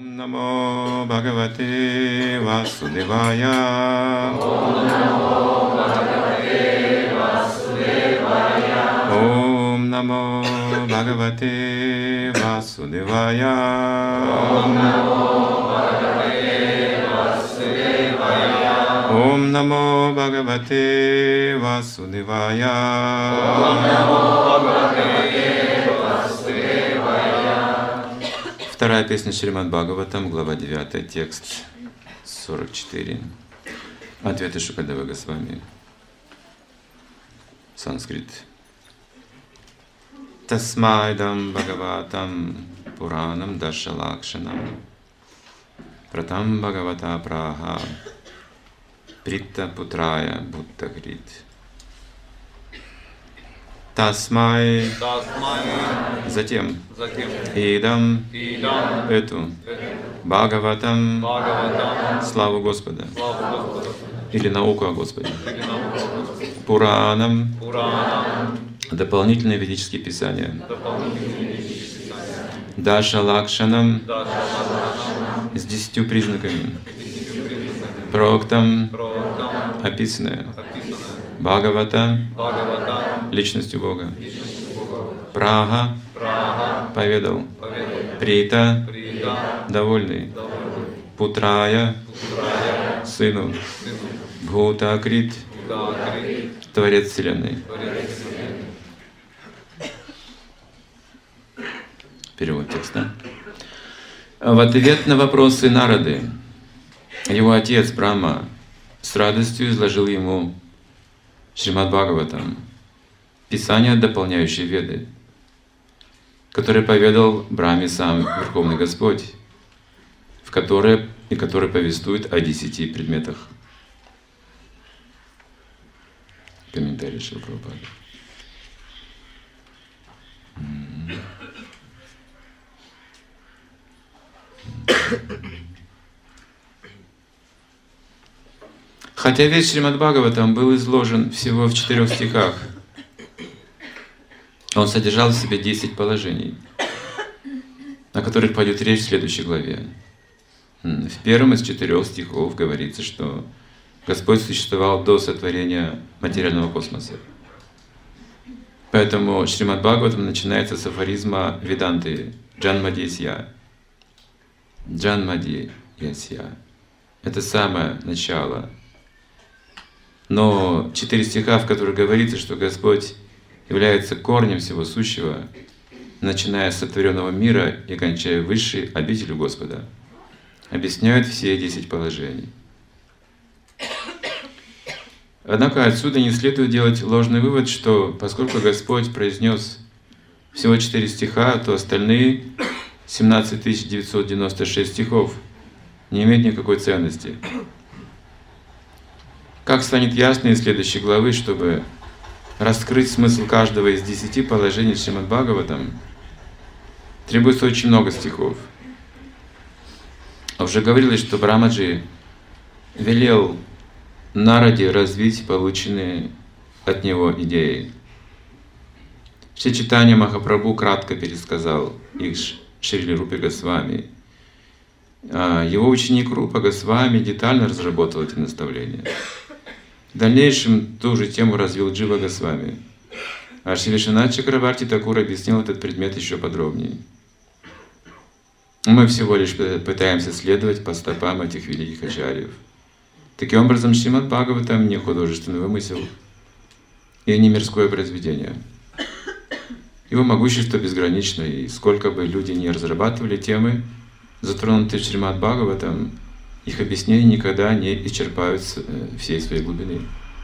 Намо Бхагавате Васудевая. Ом Намо Бхагавате Васудевая. Ом Намо Бхагавате Васудевая. Вторая песня Шримад Бхагаватам, глава 9, текст 44. Ответы Шукадева Госвами. Санскрит. Тасмайдам Бхагаватам Пуранам Дашалакшанам Пратам Бхагавата Праха Притта Путрая Буттагрит. Тасмай, затем, идам, эту, Бхагаватам, славу Господа, или науку о Господе, Пуранам, дополнительные ведические писания, Дашалакшанам, с 10 признаками, Проктам, описанное, Бхагавата, личностью Бога. Прага, поведал. Прита, довольный. Путрая, сыну. Бхутакрит, Творец Вселенной. Перевод текста. В ответ на вопросы Нарады, его отец Брахма с радостью изложил ему Шримад Бхагаватам, писание, дополняющее Веды, которое поведал Брахме сам Верховный Господь, который повествует о 10 предметах. Комментарий Шрила Прабхупады. Хотя весь Шримад Бхагаватам был изложен всего в 4 стихах, он содержал в себе 10 положений, о которых пойдет речь в следующей главе. В первом из 4 стихов говорится, что Господь существовал до сотворения материального космоса. Поэтому Шримад Бхагаватам начинается с афоризма Веданты Джанмадьясья. Джанмадьясья. Это самое начало. Но 4 стиха, в которых говорится, что Господь является корнем всего сущего, начиная с сотворенного мира и кончая высшей обителью Господа, объясняют все 10 положений. Однако отсюда не следует делать ложный вывод, что поскольку Господь произнес всего 4 стиха, то остальные 17 996 стихов не имеют никакой ценности. Как станет ясно из следующей главы, чтобы раскрыть смысл каждого из 10 положений Шримад Бхагаватам, требуется очень много стихов. Уже говорилось, что Брамаджи велел Нараде развить полученные от него идеи. Все читания Махапрабху кратко пересказал их Шриле Рупе Госвами. Его ученик Рупа Госвами детально разработал эти наставления. В дальнейшем ту же тему развил Джива Госвами, а Шри Вишванат Чакраварти Такур объяснил этот предмет еще подробнее. Мы всего лишь пытаемся следовать по стопам этих великих ачарьев. Таким образом, Шримад Бхагаватам не художественный вымысел и не мирское произведение. Его могущество безгранично, и сколько бы люди ни разрабатывали темы, затронутые в Шримад Бхагаватам, их объяснения никогда не исчерпают всей своей глубины.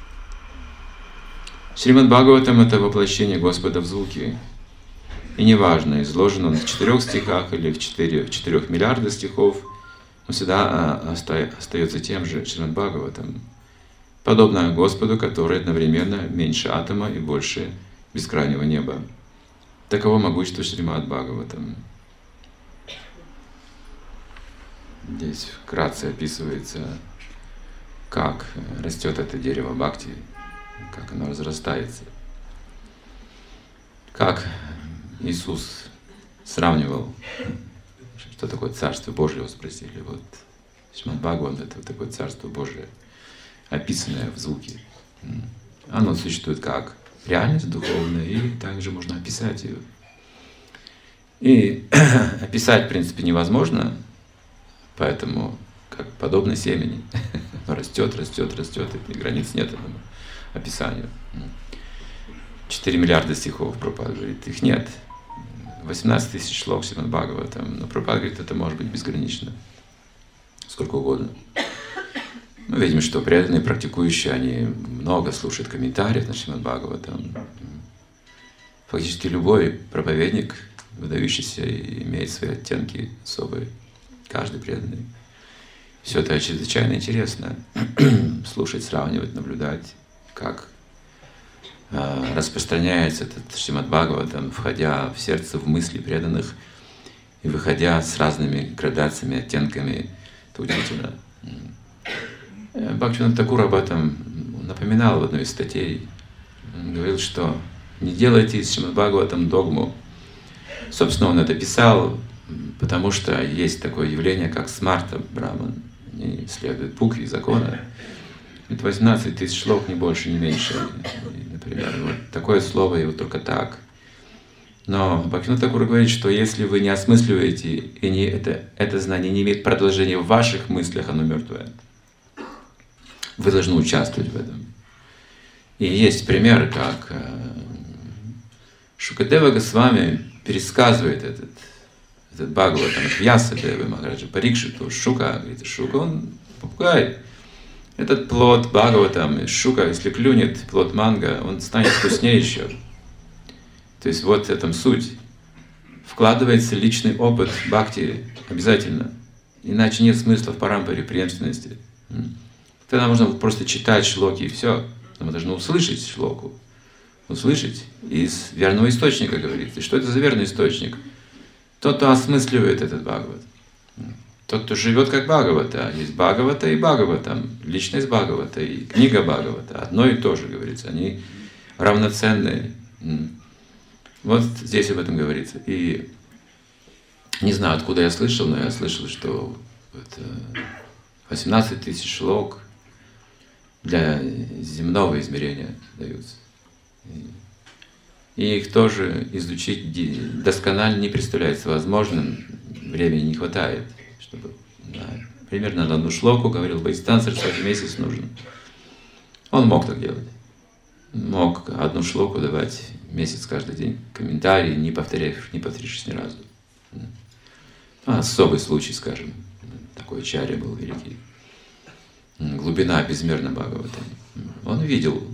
Шримад Бхагаватам — это воплощение Господа в звуки. И неважно, изложен он в 4 стихах или в 4 миллиарда стихов, он всегда остается тем же Шримад Бхагаватам, подобно Господу, который одновременно меньше атома и больше бескрайнего неба. Таково могущество Шримад Бхагаватам. Здесь вкратце описывается, как растет это дерево бхакти, как оно разрастается, как Иисус сравнивал Что такое Царство Божие, его спросили. Вот Шримад Бхагаватам — это вот такое Царство Божие, описанное в звуке. Оно существует как реальность духовная, и также можно описать ее. И описать, в принципе, невозможно, поэтому как подобно семени. Растет, растет, растет, и границ нет этому описанию. 4 миллиарда стихов Прабхупада говорит, их нет. 18 тысяч шлок Шримад Бхагаватам, но Прабхупада говорит, это может быть безгранично, сколько угодно. Мы видим, что преданные, практикующие, они много слушают комментариев на Шримад Бхагаватам. Фактически любой проповедник, выдающийся, имеет свои оттенки особые, каждый преданный. Все это чрезвычайно интересно слушать, сравнивать, наблюдать, как распространяется этот Шримад Бхагаватам, входя в сердце, в мысли преданных и выходя с разными градациями, оттенками. Это удивительно. Бхактивинода Такур об этом напоминал в одной из статей. Он говорил, что не делайте из Шримад Бхагаватам догму. Собственно, он это писал, потому что есть такое явление, как смарта Брахман. Они следуют букве закона. Это 18 тысяч шлок, ни больше, ни меньше. Например, вот такое слово, и вот только так. Но Бхактивинода Такур говорит, что если вы не осмысливаете, и это знание не имеет продолжения в ваших мыслях, оно мертвое. Вы должны участвовать в этом. И есть пример, как Шукадева Госвами пересказывает этот Бхагаватам от Вьясадевы Махараджа Парикшиту. Шука, говорит, Шука, он попугай. Этот плод Бхагаватам, Шука, если клюнет плод манго, он станет вкуснее еще. То есть вот в этом суть. Вкладывается личный опыт бхакти обязательно. Иначе нет смысла в парампаре, преемственности. Тогда можно просто читать шлоки и все. Но мы должны услышать шлоку. Услышать из верного источника, говорится. И что это за верный источник? Тот, кто осмысливает этот Бхагават. Тот, кто живет как Бхагавата. Есть Бхагавата и Бхагаватам. Личность Бхагавата и книга Бхагавата. Одно и то же, говорится. Они равноценные. Вот здесь об этом говорится. И не знаю, откуда я слышал, но я слышал, что 18 тысяч шлок для земного измерения даются. И их тоже изучить досконально не представляется возможным, времени не хватает, чтобы примерно на одну шлоку, говорил Бхактисиданта Сарасвати, месяц нужен. Он мог так делать. Мог одну шлоку давать месяц каждый день, комментарии, не повторившись ни разу. Особый случай, скажем, такой ачарья был великий. Глубина безмерно Бхагаватам. Он видел.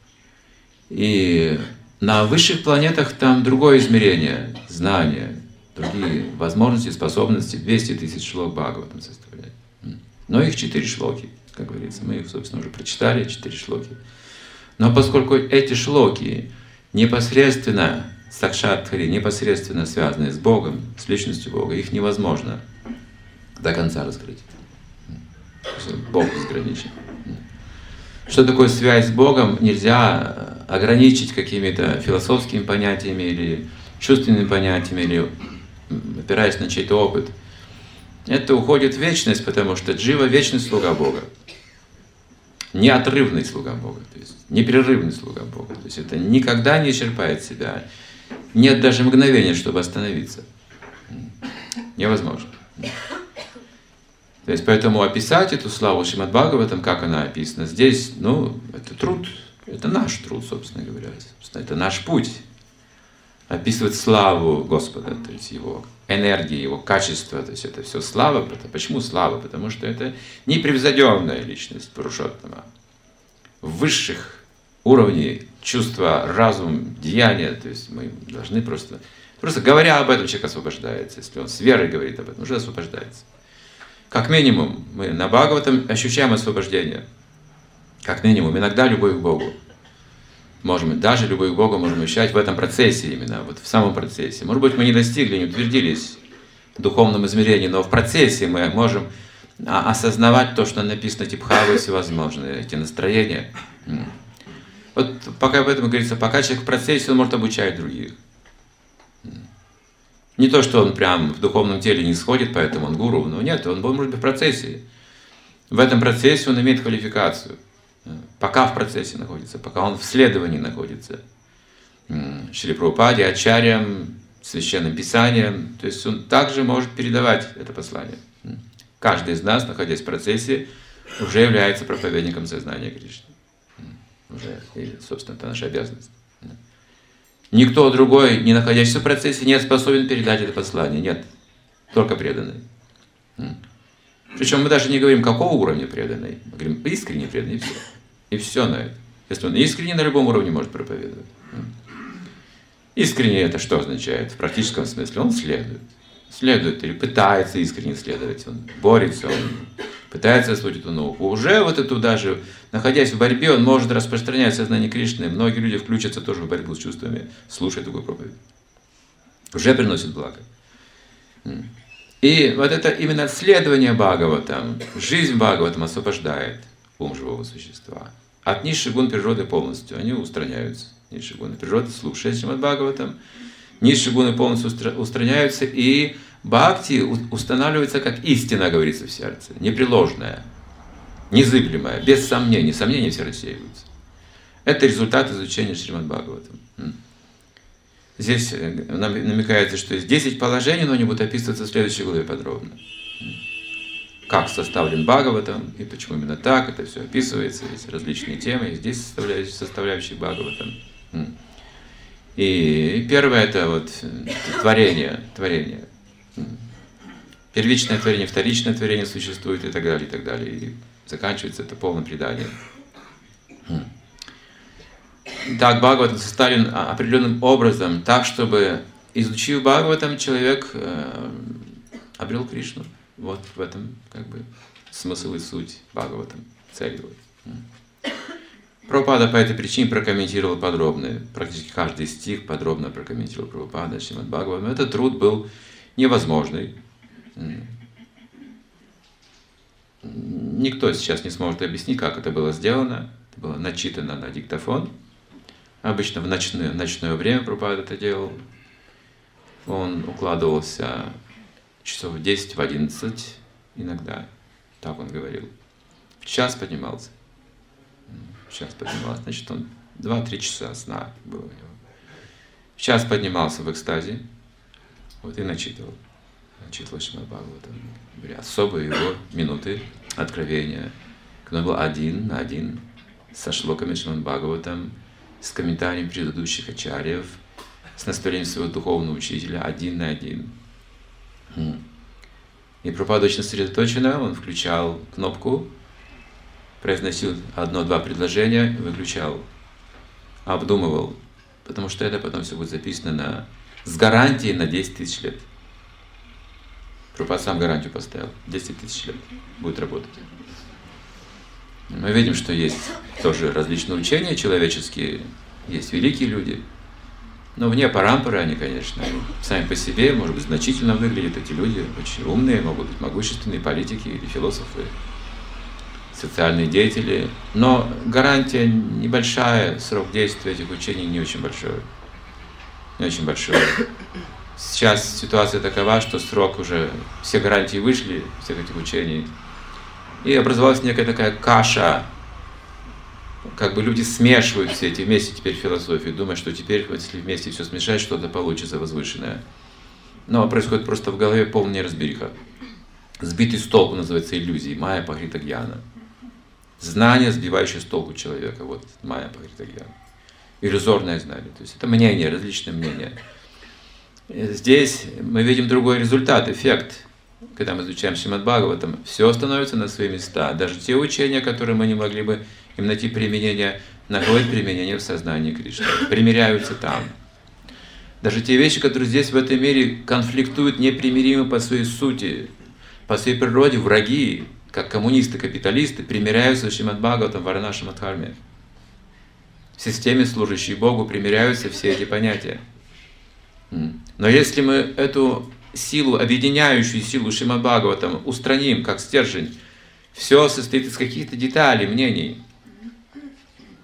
И на высших планетах там другое измерение, знания, другие возможности, способности. 200 тысяч шлок Бхагаватам составляет. Но их 4 шлоки, как говорится. Мы их, собственно, уже прочитали, 4 шлоки. Но поскольку эти шлоки непосредственно сакшатхари, непосредственно связаны с Богом, с личностью Бога, их невозможно до конца раскрыть. Бог безграничен. Что такое связь с Богом, нельзя ограничить какими-то философскими понятиями или чувственными понятиями, или опираясь на чей-то опыт. Это уходит в вечность, потому что джива — вечный слуга Бога. Неотрывный слуга Бога, то есть непрерывный слуга Бога. То есть это никогда не исчерпает себя. Нет даже мгновения, чтобы остановиться. Невозможно. То есть поэтому описать эту славу Шримад Бхагаватам, как она описана здесь, это труд, это наш труд, собственно говоря. Это наш путь. Описывать славу Господа, то есть Его энергии, Его качество, то есть это все слава. Почему слава? Потому что это непревзойденная личность Пурушоттама. В высших уровней чувства, разум, деяния, то есть мы должны просто говоря об этом, человек освобождается. Если он с верой говорит об этом, уже освобождается. Как минимум, мы на Бхагаватам ощущаем освобождение. Как минимум, иногда любовь к Богу. Даже любовь к Богу можем ощущать в этом процессе именно, вот в самом процессе. Может быть, мы не достигли, не утвердились в духовном измерении, но в процессе мы можем осознавать то, что написано, эти бхавы всевозможные, эти настроения. Вот пока об этом говорится, пока человек в процессе, он может обучать других. Не то, что он прям в духовном теле не сходит, поэтому он гуру, но нет, он может быть в процессе. В этом процессе он имеет квалификацию. Пока в процессе находится, пока он в следовании находится. Шри Прабхупаде, ачарьям, священным писанием. То есть он также может передавать это послание. Каждый из нас, находясь в процессе, уже является проповедником сознания Кришны. Уже, и, собственно, это наша обязанность. Никто другой, не находящийся в процессе, не способен передать это послание. Нет, только преданный. Причем мы даже не говорим, какого уровня преданный. Мы говорим, искренне преданный, и все. И все на это. Если он искренне, на любом уровне может проповедовать. Искренне это что означает? В практическом смысле он следует. Следует или пытается искренне следовать. Он борется, он пытается освоить эту науку. Уже вот эту даже, находясь в борьбе, он может распространять сознание Кришны. Многие люди включатся тоже в борьбу с чувствами, слушая такую проповедь. Уже приносит благо. И вот это именно следование Бхагаватам, жизнь Бхагаватам освобождает ум живого существа. От низших гун природы полностью они устраняются. Низшие гуны природы, слушая Шримад Бхагаватам, низшие гуны полностью устраняются, и бхакти устанавливается как истина, говорится в сердце, непреложная, незыблемая, без сомнений. Сомнения все рассеиваются. Это результат изучения Шримад Бхагаватам. Здесь намекается, что есть 10 положений, но они будут описываться в следующей главе подробно. Как составлен Бхагаватам и почему именно так, это все описывается, есть различные темы, и здесь составляющие Бхагаватам. И первое это вот творение. Первичное творение, вторичное творение существует и так далее, и так далее. И заканчивается это полным преданием. Так, Бхагаватам составлен определенным образом, так, чтобы, изучив Бхагаватам, человек обрел Кришну. Вот в этом как бы смысл и суть Бхагаватам, цель его. Прабхупада по этой причине прокомментировал подробно, практически каждый стих подробно прокомментировал Прабхупада, Шримад Бхагаватам. Этот труд был невозможный. Никто сейчас не сможет объяснить, как это было сделано. Это было начитано на диктофон. Обычно в ночное время Прабхупада это делал. Он укладывался часов в 10, в 11 иногда. Так он говорил. В час поднимался. Значит, он 2-3 часа сна было у него. В час поднимался в экстазе. Вот и начитывал. Начитывал Шримад Бхагаватам. Особые его минуты откровения. Когда он был один на один со шлоками Шримад Бхагаватам, с комментарием предыдущих ачарьев, с наставлением своего духовного учителя, один на один. И Прабхупада очень сосредоточенно, он включал кнопку, произносил 1-2 предложения, выключал, обдумывал, потому что это потом все будет записано с гарантией на 10 тысяч лет. Прабхупада сам гарантию поставил, 10 тысяч лет будет работать. Мы видим, что есть тоже различные учения человеческие, есть великие люди, но вне парампоры они, конечно, сами по себе, может быть, значительно выглядят эти люди, очень умные, могут быть могущественные политики или философы, социальные деятели, но гарантия небольшая, срок действия этих учений не очень большой. Не очень большой. Сейчас ситуация такова, что срок уже, все гарантии вышли, всех этих учений, и образовалась некая такая каша, как бы люди смешивают все эти вместе теперь философию, думая, что теперь, если вместе все смешать, что-то получится возвышенное. Но происходит просто в голове полная неразбериха. Сбитый с толку называется иллюзией, майя апахрита гьяна. Знание, сбивающее с толку человека, вот майя апахрита гьяна. Иллюзорное знание, то есть это мнение, различные мнения. Здесь мы видим другой результат, эффект. Когда мы изучаем Шримад Бхагаватам, все становится на свои места. Даже те учения, которые мы не могли бы им найти применение, находят применение в сознании Кришны. Примиряются там. Даже те вещи, которые здесь в этом мире конфликтуют непримиримы по своей сути, по своей природе, враги, как коммунисты, капиталисты, примиряются с Шримад Бхагаватам в Варанаши Мадхарме. В системе, служащей Богу, примиряются все эти понятия. Но если мы эту силу, объединяющую силу Шримад Бхагаватам устраним как стержень, все состоит из каких-то деталей, мнений.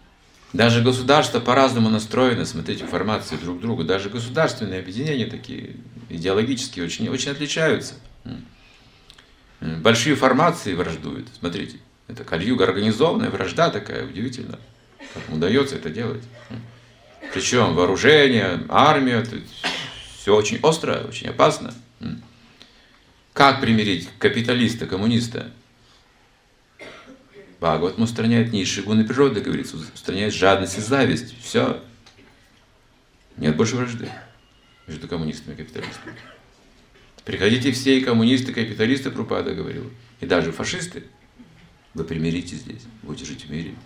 Даже государства по-разному настроены, смотрите, формации друг к другу. Даже государственные объединения такие, идеологические, очень, очень отличаются. Большие формации враждуют, смотрите. Это Кали-юга, организованная вражда такая, удивительно. Как им удается это делать. Причем вооружение, армия, все очень остро, очень опасно. Как примирить капиталиста, коммуниста? Бхагаватам устраняет низшие гуны природы, говорится, устраняет жадность и зависть. Все. Нет больше вражды между коммунистами и капиталистами. Приходите все, и коммунисты, и капиталисты, Прабхупада говорил, и даже фашисты. Вы примиритесь здесь, будете жить в мире.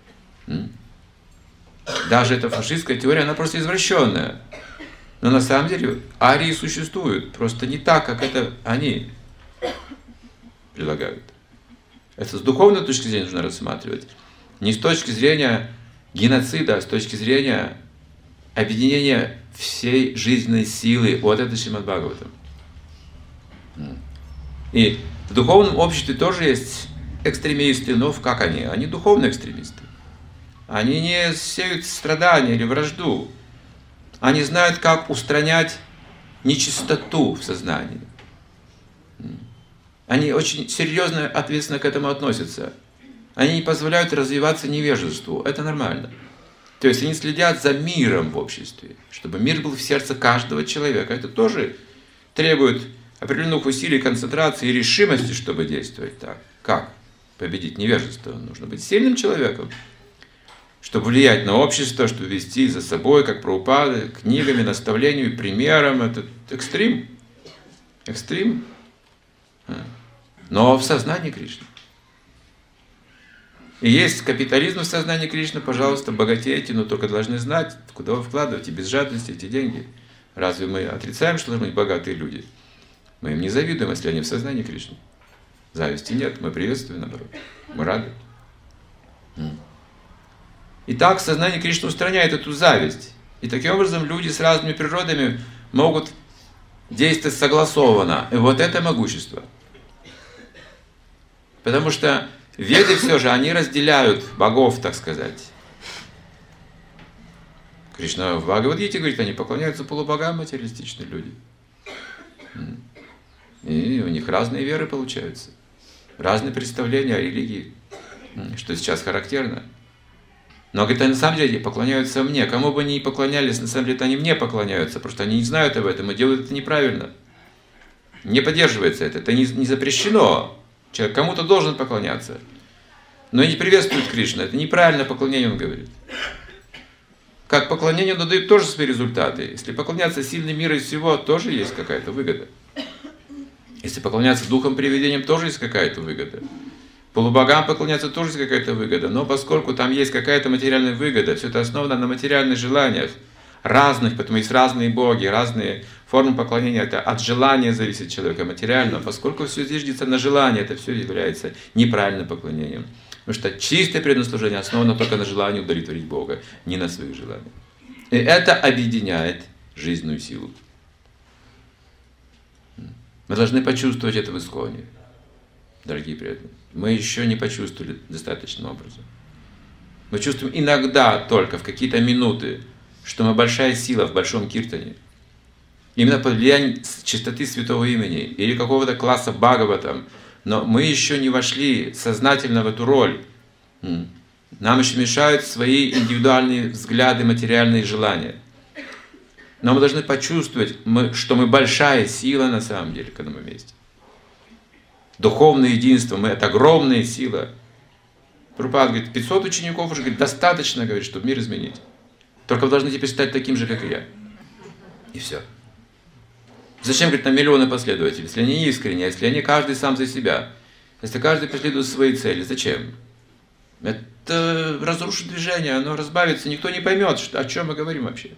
Даже эта фашистская теория, она просто извращенная. Но на самом деле арии существуют, просто не так, как это они предлагают. Это с духовной точки зрения нужно рассматривать. Не с точки зрения геноцида, а с точки зрения объединения всей жизненной силы. Вот это Шримад Бхагаватам. И в духовном обществе тоже есть экстремисты, но как они? Они духовные экстремисты. Они не сеют страдания или вражду. Они знают, как устранять нечистоту в сознании. Они очень серьезно, ответственно к этому относятся. Они не позволяют развиваться невежеству. Это нормально. То есть они следят за миром в обществе, чтобы мир был в сердце каждого человека. Это тоже требует определенных усилий, концентрации и решимости, чтобы действовать так. Как победить невежество? Нужно быть сильным человеком, чтобы влиять на общество, чтобы вести за собой, как Прабхупада, книгами, наставлениями, примером. Это экстрим. Экстрим. Но в сознании Кришны. И есть капитализм в сознании Кришны, пожалуйста, богатейте, но только должны знать, куда вы вкладываете без жадности эти деньги. Разве мы отрицаем, что должны быть богатые люди? Мы им не завидуем, если они в сознании Кришны. Зависти нет, мы приветствуем, наоборот. Мы рады. Итак, сознание Кришны устраняет эту зависть. И таким образом люди с разными природами могут действовать согласованно. И вот это могущество. Потому что веды все же, они разделяют богов, так сказать. Кришна в Бхагавад-гите говорит, они поклоняются полубогам, материалистичные люди. И у них разные веры получаются. Разные представления о религии, что сейчас характерно. Но, говорит, они на самом деле поклоняются мне. Кому бы они ни поклонялись, на самом деле они мне поклоняются, потому что они не знают об этом и делают это неправильно. Не поддерживается это. Это не запрещено. Человек кому-то должен поклоняться. Но и не приветствует Кришну. Это неправильное поклонение, он говорит. Как поклонение, он дает тоже свои результаты. Если поклоняться сильным миром всего, тоже есть какая-то выгода. Если поклоняться духом привидениям, тоже есть какая-то выгода. Полубогам поклоняться тоже есть какая-то выгода. Но поскольку там есть какая-то материальная выгода, все это основано на материальных желаниях разных, поэтому есть разные боги, разные формы поклонения. Это от желания зависит человека материального. Поскольку все зиждется на желании, это все является неправильным поклонением. Потому что чистое преданное основано только на желании удовлетворить Бога, не на своих желаниях. И это объединяет жизненную силу. Мы должны почувствовать это в Исконе, дорогие преданные. Мы еще не почувствовали достаточным образом. Мы чувствуем иногда только в какие-то минуты, что мы большая сила в большом киртане. Именно под влиянием чистоты святого имени или какого-то класса Бхагаватам. Но мы еще не вошли сознательно в эту роль. Нам еще мешают свои индивидуальные взгляды, материальные желания. Но мы должны почувствовать, что мы большая сила на самом деле к этому месте. Духовное единство, это огромная сила. Прабхупада говорит, 500 учеников уже говорит, достаточно, говорит, чтобы мир изменить. Только вы должны теперь стать таким же, как и я. И все. Зачем, говорит, нам миллионы последователей, если они не искренние, если они каждый сам за себя, если каждый преследует свои цели, зачем? Это разрушит движение, оно разбавится, никто не поймет, о чем мы говорим вообще.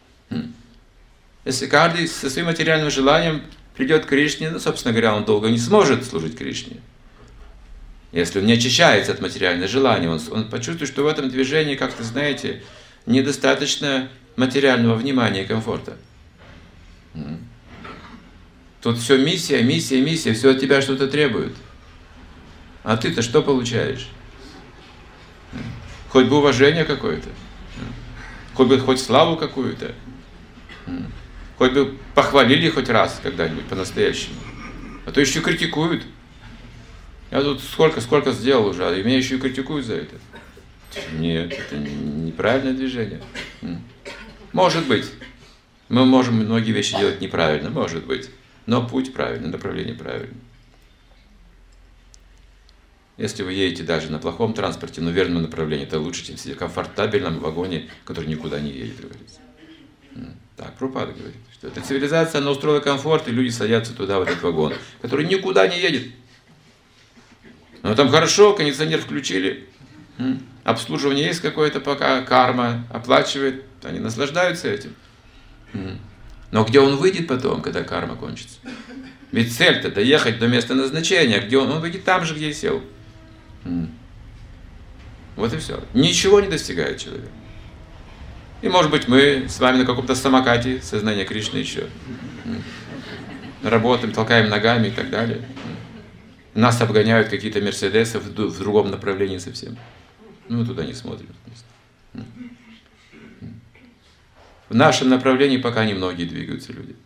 Если каждый со своим материальным желанием придет к Кришне, ну, собственно говоря, он долго не сможет служить Кришне. Если он не очищается от материального желания, он почувствует, что в этом движении, как-то, знаете, недостаточно материального внимания и комфорта. Тут все миссия, миссия, миссия, все от тебя что-то требует. А ты-то что получаешь? Хоть бы уважение какое-то. Хоть славу какую-то. Хоть бы похвалили хоть раз когда-нибудь по-настоящему. А то еще критикуют. Я тут сколько сделал уже, а меня еще и критикуют за это. Нет, это неправильное движение. Может быть. Мы можем многие вещи делать неправильно, может быть. Но путь правильный, направление правильное. Если вы едете даже на плохом транспорте, но в верном направлении, это лучше, чем сидеть в комфортабельном вагоне, который никуда не едет, говорится. Так, Прабхупада говорит, что эта цивилизация, она устроила комфорт, и люди садятся туда, в этот вагон, который никуда не едет. Но там хорошо, кондиционер включили, обслуживание есть какое-то пока, карма оплачивает, они наслаждаются этим. Но где он выйдет потом, когда карма кончится? Ведь цель-то доехать до места назначения, где он выйдет там же, где и сел. Вот и все. Ничего не достигает человек. И может быть мы с вами на каком-то самокате сознания Кришны еще работаем, толкаем ногами и так далее. Нас обгоняют какие-то мерседесы в другом направлении совсем. Мы туда не смотрим. В нашем направлении пока немногие двигаются люди.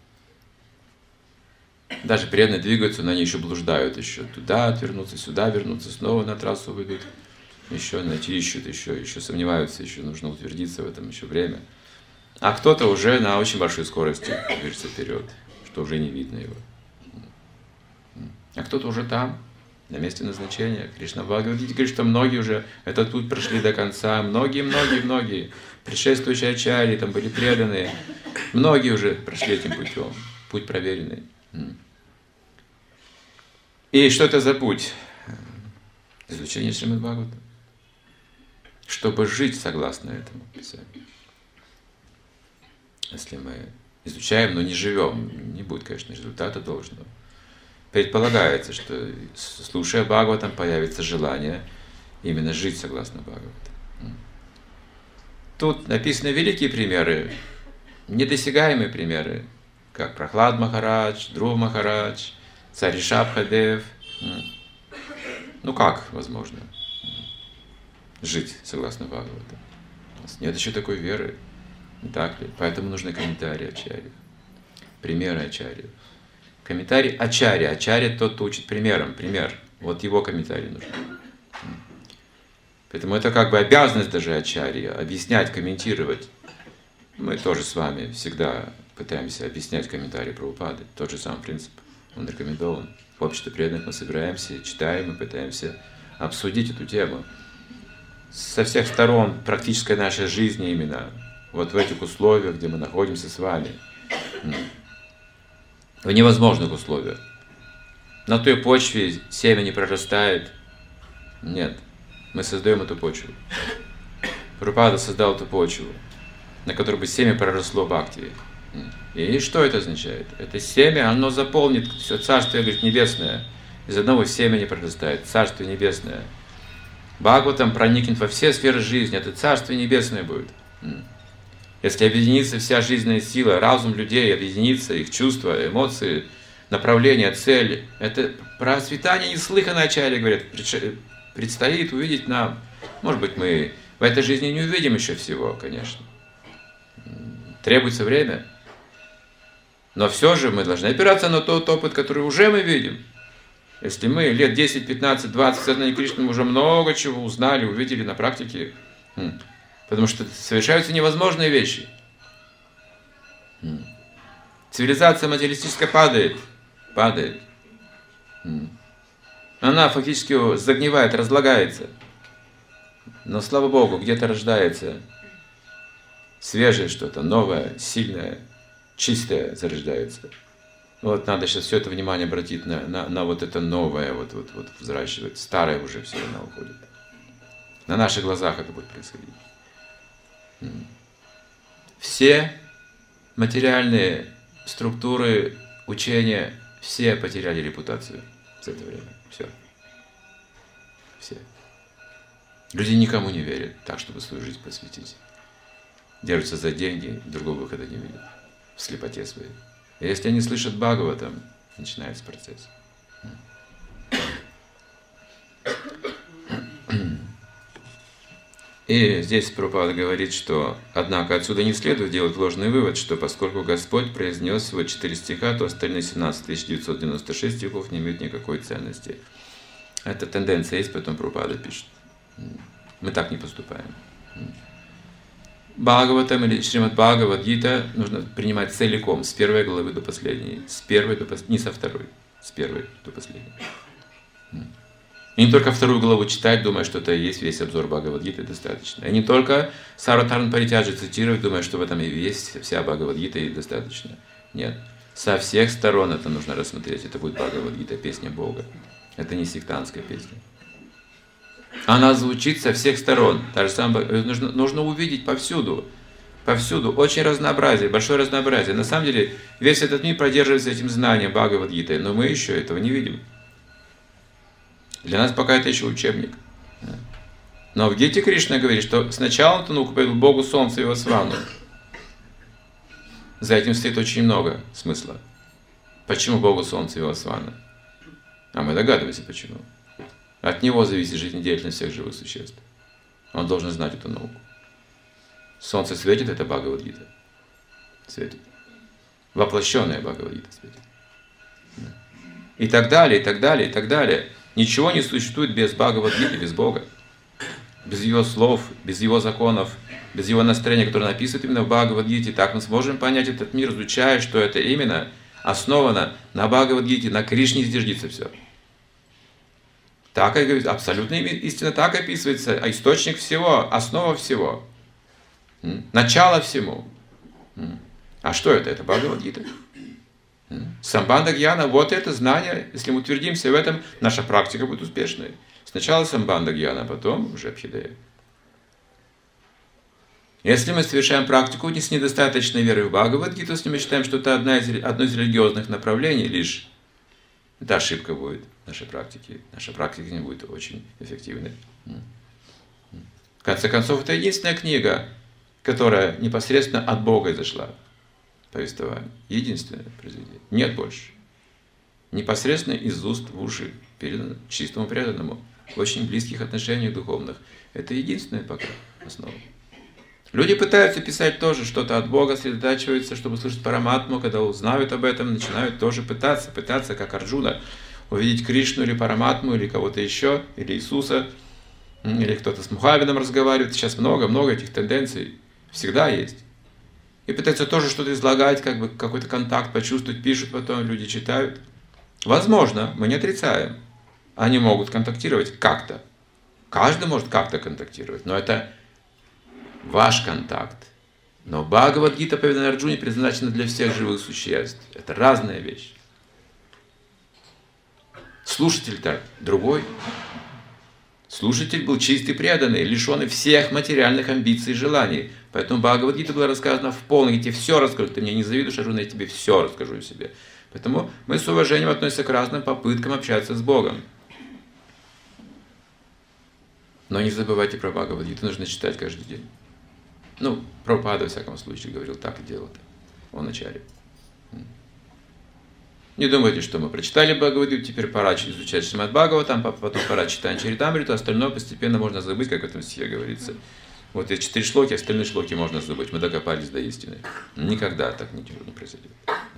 Даже преданные двигаются, но они еще блуждают, еще туда отвернуться, сюда вернуться, снова на трассу выйдут, еще найти ищут, еще сомневаются, еще нужно утвердиться в этом еще время. А кто-то уже на очень большой скорости движется вперед, что уже не видно его. А кто-то уже там, на месте назначения. Кришна Бхагавад-гите говорит, что многие уже этот путь прошли до конца, многие. Предшествующие ачарьи, там были преданные, многие уже прошли этим путем, путь проверенный. И что это за путь? Изучение Шримад Бхагавата. Чтобы жить согласно этому Писанию. Если мы изучаем, но не живем, не будет, конечно, результата должного. Предполагается, что, слушая Бхагаватам, появится желание именно жить согласно Бхагавату. Тут написаны великие примеры, недосягаемые примеры, как Прохлад Махарадж, Друв Махарадж, царь Ришабхадев. Ну как возможно жить согласно Бхагавату? У нас нет еще такой веры, не так ли? Поэтому нужны комментарии ачарьев, примеры ачарьев. Комментарий ачарья. Ачарья тот, кто учит примером. Пример. Вот его комментарий нужен. Поэтому это как бы обязанность даже ачарья, объяснять, комментировать. Мы тоже с вами всегда пытаемся объяснять комментарии Прабхупады. Тот же самый принцип. Он рекомендован. В обществе преданных мы собираемся, читаем и пытаемся обсудить эту тему. Со всех сторон практической нашей жизни именно. Вот в этих условиях, где мы находимся с вами. В невозможных условиях. На той почве семя не прорастает. Нет. Мы создаем эту почву. Прабхупада создал эту почву, на которой бы семя проросло бхакти. И что это означает? Это семя, оно заполнит все царствие, говорит, небесное. Из одного семени прорастает царствие небесное. Бхагаватам проникнет во все сферы жизни, это царствие небесное будет. Если объединится вся жизненная сила, разум людей, объединится их чувства, эмоции, направления, цели, это процветание неслыханное, ачарьи говорят, предстоит увидеть нам. Может быть, мы в этой жизни не увидим еще всего, конечно. Требуется время. Но все же мы должны опираться на тот опыт, который уже мы видим. Если мы лет 10, 15, 20 в сознании Кришны уже много чего узнали, увидели на практике, потому что совершаются невозможные вещи. Цивилизация материалистическая падает. Она фактически загнивает, разлагается. Но, слава Богу, где-то рождается свежее что-то, новое, сильное, чистое зарождается. Вот надо сейчас все это внимание обратить на вот это новое, вот взращивать. Старое уже все равно уходит. На наших глазах это будет происходить. Все материальные структуры учения, все потеряли репутацию за это время. Все. Люди никому не верят так, чтобы свою жизнь посвятить. Держатся за деньги, другого выхода не видят. В слепоте своей. И если они слышат Бхагаватам, начинается процесс. И здесь Прабхупада говорит, что, однако, отсюда не следует делать ложный вывод, что поскольку Господь произнес всего 4 стиха, то остальные 17 996 стихов не имеют никакой ценности. Эта тенденция есть, потом Прабхупада пишет. Мы так не поступаем. Бхагаватам или Шримад Бхагавад-гита нужно принимать целиком, с первой главы до последней. С первой до последней, не со второй, с первой до последней. И не только вторую главу читать, думая, что это и есть весь обзор Бхагавад-гиты, достаточно. И не только Сарватарн Паритяджи цитировать, думая, что в этом и есть вся Бхагавад-гита и достаточно. Нет. Со всех сторон это нужно рассмотреть. Это будет Бхагавад-гита, песня Бога. Это не сектантская песня. Она звучит со всех сторон. Нужно увидеть повсюду. Повсюду. Очень разнообразие, большое разнообразие. На самом деле, весь этот мир продерживается этим знанием Бхагавад-гиты, но мы еще этого не видим. Для нас пока это еще учебник. Но в Гите Кришна говорит, что сначала он употребил Богу Солнце и Васвану. За этим стоит очень много смысла. Почему Богу Солнце и Васвана? А мы догадываемся, почему. От него зависит жизнедеятельность всех живых существ. Он должен знать эту науку. Солнце светит, это Бхагавад-гита. Светит. Воплощенная Бхагавад-гита светит. И так далее, и так далее, и так далее. Ничего не существует без Бхагавад-гиты, без Бога. Без Его слов, без Его законов, без Его настроения, которое написано именно в Бхагавад-гите. Так мы сможем понять этот мир, изучая, что это именно основано на Бхагавад-гите, на Кришне зиждется все. Так и говорит, абсолютная истина так описывается, источник всего, основа всего, начало всему. А что это? Это Бхагавад-гита. Самбандха гьяна, вот это знание, если мы утвердимся в этом, наша практика будет успешной. Сначала самбандха гьяна, а потом уже абхидея. Если мы совершаем практику с недостаточной верой в Бхагавад-гиту, если мы считаем, что это одно из религиозных направлений лишь, это ошибка будет нашей практики. Наша практика не будет очень эффективной. В конце концов, это единственная книга, которая непосредственно от Бога изошла. Повествование. Единственное произведение. Нет больше. Непосредственно из уст в уши передано чистому преданному. В очень близких отношениях духовных. Это единственная пока основа. Люди пытаются писать тоже что-то от Бога, сосредотачиваются, чтобы услышать Параматму, когда узнают об этом, начинают тоже пытаться, как Арджуна, увидеть Кришну или Параматму, или кого-то еще, или Иисуса, или кто-то с Мухаммедом разговаривает. Сейчас много этих тенденций. Всегда есть. И пытаются тоже что-то излагать, как бы какой-то контакт почувствовать, пишут потом, люди читают. Возможно, мы не отрицаем. Они могут контактировать как-то. Каждый может как-то контактировать, но это ваш контакт. Но Бхагавад-гита, поведанная Арджуне, предназначена для всех живых существ. Это разная вещь. Слушатель-то другой. Слушатель был чистый, преданный, лишенный всех материальных амбиций и желаний. Поэтому Бхагавад-гита была рассказана в полном. Я тебе все расскажу. Ты мне не завидуешь, Арджуна, я тебе все расскажу о себе. Поэтому мы с уважением относимся к разным попыткам общаться с Богом. Но не забывайте про Бхагавад-гиту. Нужно читать каждый день. Прабхупада, во всяком случае, говорил так и делал. Он вначале. Не думайте, что мы прочитали Бхагавад-гиту, теперь пора изучать Шримад Бхагаватам, потом пора читать Чаритамриту, остальное постепенно можно забыть, как в этом стихе говорится. Вот эти 4 шлоки, остальные шлоки можно забыть. Мы докопались до истины. Никогда так не произойдет.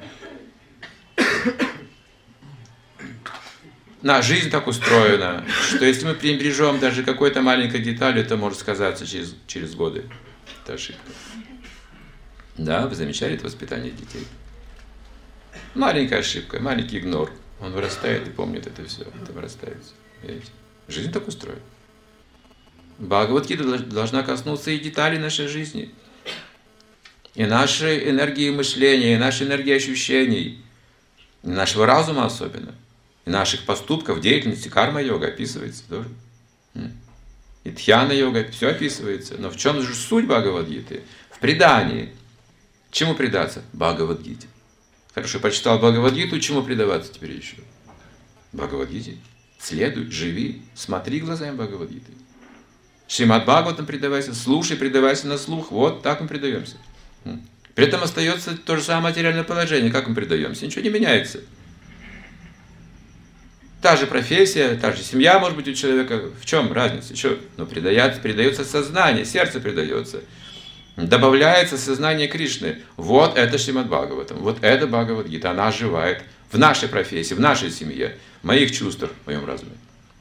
Жизнь так устроена, что если мы пренебрежем даже какой-то маленькой деталью, это может сказаться через годы. Это ошибка. Да, вы замечали это воспитание детей? Маленькая ошибка, маленький игнор. Он вырастает и помнит это все. Это вырастает. Видите? Жизнь так устроена. Бхагавад-гита должна коснуться и деталей нашей жизни. И нашей энергии мышления, и нашей энергии ощущений. И нашего разума особенно. И наших поступков, деятельности, карма-йога описывается тоже. И дхьяна-йога, все описывается. Но в чем же суть Бхагавад-гиты? В предании. Чему предаться? Бхагавад-гите. Хорошо, прочитал Бхагавад-гиту, чему предаваться теперь еще? Бхагавад-гите. Следуй, живи, смотри глазами Бхагавад-гиты. Шримад Бхагаватам предавайся, слушай, предавайся на слух. Вот так мы предаемся. При этом остается то же самое материальное положение. Как мы предаемся? Ничего не меняется. Та же профессия, та же семья может быть у человека. В чем разница? Но передается сознание, сердце передается. Добавляется сознание Кришны. Вот это Шримад Бхагаватам, вот это Бхагавад-гита. Она оживает в нашей профессии, в нашей семье, в моих чувствах, в моем разуме.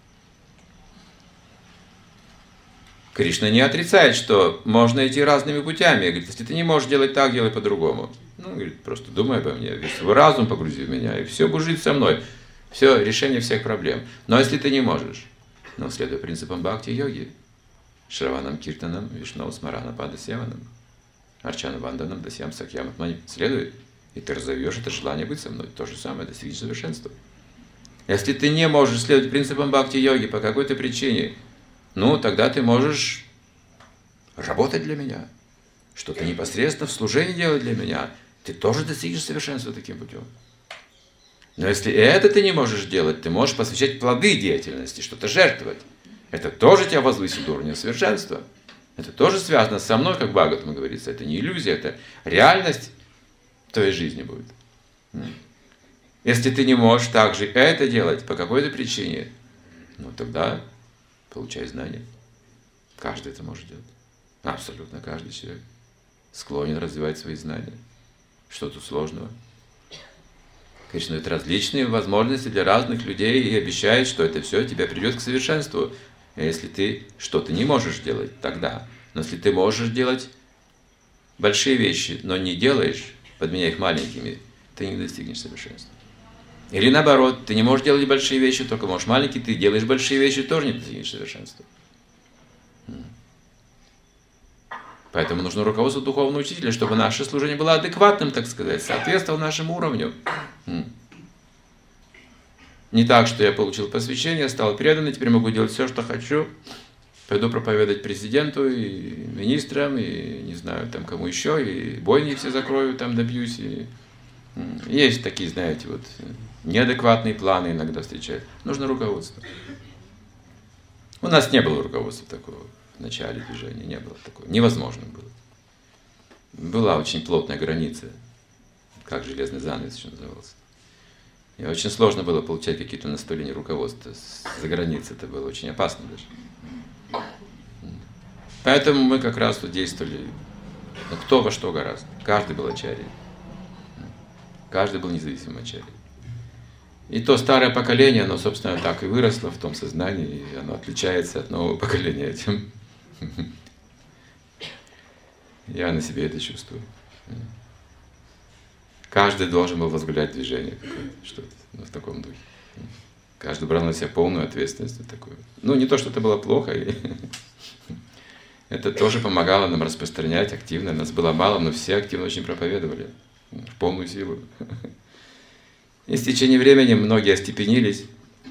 Кришна не отрицает, что можно идти разными путями. Говорит, если ты не можешь делать так, делай по-другому. Говорит, просто думай обо мне, весь свой разум погрузи в меня, и все будет жить со мной. Все, решение всех проблем. Но если ты не можешь, следуй принципам бхакти-йоги, Шраванам Киртанам, Вишнау Смарана Пада Севанам, Арчана Ванданам, Дасьям Сакьям Атмани. Следуй, и ты разовьешь это желание быть со мной. То же самое, достичь совершенства. Если ты не можешь следовать принципам бхакти-йоги по какой-то причине, тогда ты можешь работать для меня, что-то непосредственно в служении делать для меня. Ты тоже достигнешь совершенства таким путем. Но если это ты не можешь делать, ты можешь посвящать плоды деятельности, что-то жертвовать. Это тоже тебя возвысит до уровня совершенства. Это тоже связано со мной, как в Бхагаватам говорится. Это не иллюзия, это реальность твоей жизни будет. Если ты не можешь также это делать по какой-то причине, тогда получай знания. Каждый это может делать. Абсолютно каждый человек склонен развивать свои знания. Что тут сложного? Кришна дает различные возможности для разных людей и обещает, что это все тебя придет к совершенству. Если ты что-то не можешь делать, тогда. Но если ты можешь делать большие вещи, но не делаешь, подменяя их маленькими, ты не достигнешь совершенства. Или наоборот, ты не можешь делать большие вещи, только можешь маленькие, ты делаешь большие вещи, тоже не достигнешь совершенства. Поэтому нужно руководство духовного учителя, чтобы наше служение было адекватным, так сказать, соответствовало нашему уровню. Не так, что я получил посвящение, стал преданным, теперь могу делать все, что хочу. Пойду проповедовать президенту и министрам, и не знаю, там кому еще, и бойни все закрою, там добьюсь. И... Есть такие, знаете, неадекватные планы иногда встречают. Нужно руководство. У нас не было руководства такого. В начале движения не было такого. Невозможно было. Была очень плотная граница, как железный занавес еще назывался. И очень сложно было получать какие-то наставления руководства за границей. Это было очень опасно даже. Поэтому мы как раз действовали, кто во что гораздо. Каждый был ачарьей. Каждый был независимым ачарьей. И то старое поколение, оно, собственно, так и выросло в том сознании, и оно отличается от нового поколения этим. Я на себе это чувствую. Каждый должен был возглавлять движение какое-то, что-то в таком духе. Каждый брал на себя полную ответственность такую. Не то, что это было плохо, это тоже помогало нам распространять активно. Нас было мало, но все активно очень проповедовали в полную силу. И с течением времени многие остепенились.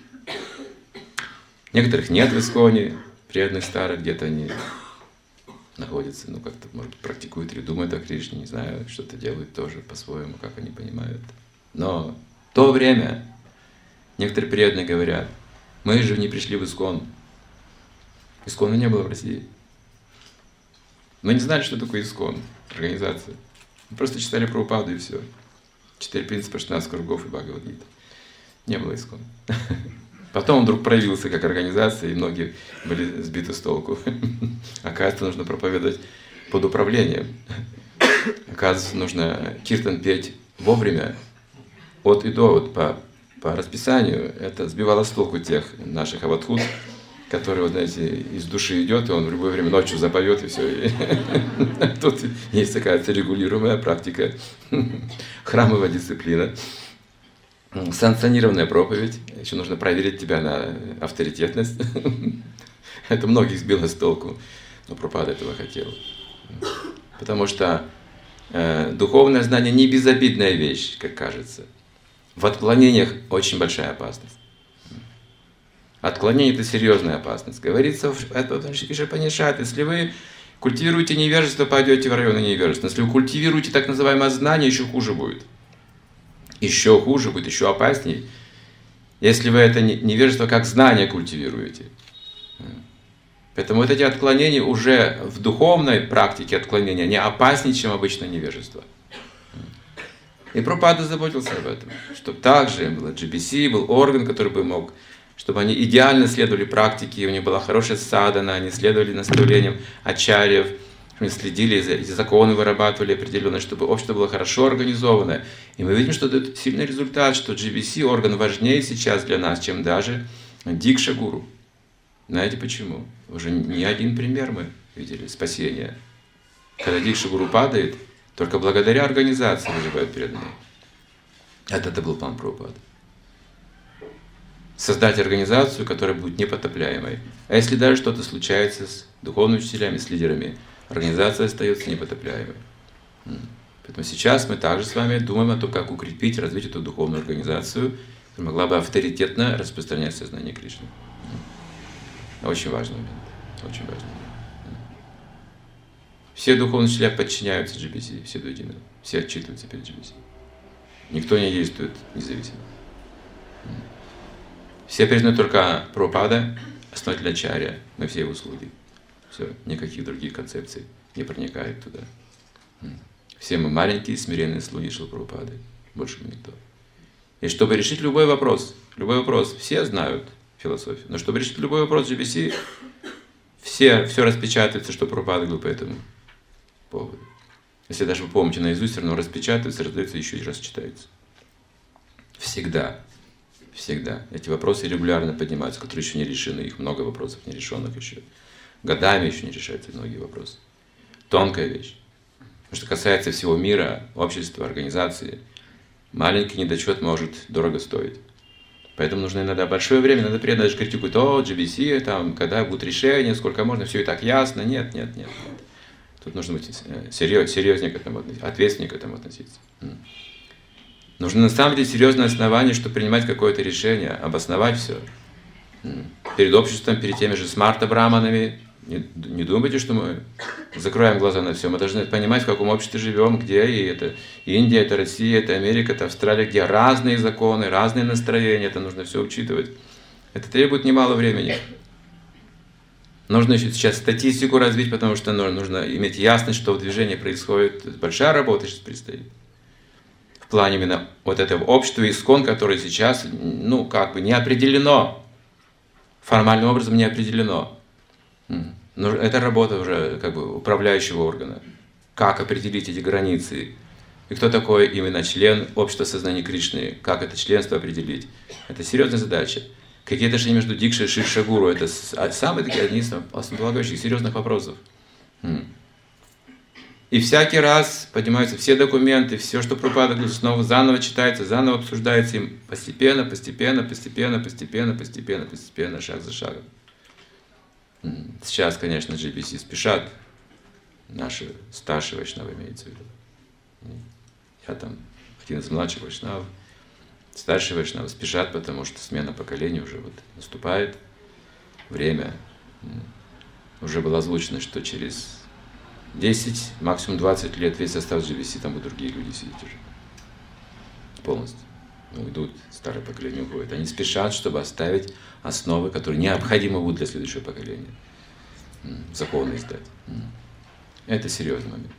Некоторых нет в Исконе, преданных старых, где-то они находятся, как-то, может быть, практикуют или думают о Кришне, не знаю, что-то делают тоже по-своему, как они понимают. Но в то время некоторые преданные говорят, мы же не пришли в Искон. Искона не было в России. Мы не знали, что такое Искон, организация. Мы просто читали Прабхупаду и все. 4 принципа, 16 кругов и Бхагавад-гита. Не было Искона. Потом он вдруг проявился как организация, и многие были сбиты с толку. Оказывается, нужно проповедовать под управлением. Оказывается, нужно киртан петь вовремя, от и до, по расписанию. Это сбивало с толку тех наших аватхут, которые, знаете, из души идет, и он в любое время ночью запоет, и все. Тут есть такая регулируемая практика, храмовая дисциплина. Санкционированная проповедь, еще нужно проверить тебя на авторитетность. Это многих сбило с толку, но Прабхупада этого хотел. Потому что духовное знание не безобидная вещь, как кажется. В отклонениях очень большая опасность. Отклонение – это серьезная опасность. Говорится в Ишапанишат, если вы культивируете невежество, пойдете в районы невежества. Если вы культивируете так называемое знание, еще хуже будет. Еще хуже будет, еще опаснее, если вы это невежество как знание культивируете. Поэтому эти отклонения уже в духовной практике отклонения, они опаснее, чем обычное невежество. И Прабхупада заботился об этом, чтобы также было GBC, был орган, который бы мог чтобы они идеально следовали практике, у них была хорошая садхана, они следовали наставлениям ачарьев, они следили, эти законы вырабатывали определенно, чтобы общество было хорошо организовано. И мы видим, что это сильный результат, что GBC орган важнее сейчас для нас, чем даже Дикша Гуру. Знаете почему? Уже не один пример мы видели спасения. Когда Дикша Гуру падает, только благодаря организации выживают преданные. Это был план Прабхупады. Создать организацию, которая будет непотопляемой. А если даже что-то случается с духовными учителями, с лидерами, организация остается непотопляемой. Поэтому сейчас мы также с вами думаем о том, как укрепить, развить эту духовную организацию, которая могла бы авторитетно распространять сознание Кришны. Очень важный момент. Очень важный момент. Все духовные учителя подчиняются GBC, все до единого. Все отчитываются перед GBC. Никто не действует независимо. Все признают только Прабхупада, основатель ачарья, на все его услуги. Все, никаких других концепций не проникает туда. Все мы маленькие, смиренные слуги Шрилы Прабхупады. Больше мы никто. И чтобы решить любой вопрос, все знают философию, но чтобы решить любой вопрос GBC, все распечатывается, что Прабхупада говорил по этому поводу. Если даже вы помните наизусть, все равно распечатывается, раздается, еще и раз читается. Всегда. Всегда. Эти вопросы регулярно поднимаются, которые еще не решены. Их много вопросов нерешенных еще. Годами еще не решаются многие вопросы. Тонкая вещь. Что касается всего мира, общества, организации, маленький недочет может дорого стоить. Поэтому нужно иногда большое время, иногда преданно даже критикуют: о, GBC, там, когда будут решения, сколько можно, все и так ясно. Нет. Тут нужно быть серьезнее к этому относиться, ответственнее к этому относиться. Нужно на самом деле серьезное основание, чтобы принимать какое-то решение, обосновать все. Перед обществом, перед теми же смарта-браманами. Не думайте, что мы закроем глаза на все. Мы должны понимать, в каком обществе живем, где. И это Индия, это Россия, это Америка, это Австралия, где разные законы, разные настроения. Это нужно все учитывать. Это требует немало времени. Нужно еще сейчас статистику развить, потому что нужно иметь ясность, что в движении происходит. Большая работа сейчас предстоит. В плане именно вот этого общества ИСККОН, которое сейчас, не определено. Формальным образом не определено. Но это работа уже управляющего органа. Как определить эти границы? И кто такой именно член общества сознания Кришны? Как это членство определить? Это серьезная задача. Какие отношения между Дикшей и Шикша Гуру? Это самые такие одни из основополагающих серьезных вопросов. И всякий раз поднимаются все документы, все, что Прабхупада говорит, снова заново читается, заново обсуждается им постепенно, шаг за шагом. Сейчас, конечно, GBC спешат, наши старшие вайшнавы имеются в виду. Я там один из младших вайшнавов, старшие вайшнавы спешат, потому что смена поколений уже наступает, время. Уже было озвучено, что через 10, максимум 20 лет весь состав GBC, там будут другие люди сидеть уже. Полностью. Уйдут, старое поколение уходит. Они спешат, чтобы оставить основы, которые необходимы будут для следующего поколения. Законы издать. Это серьезный момент.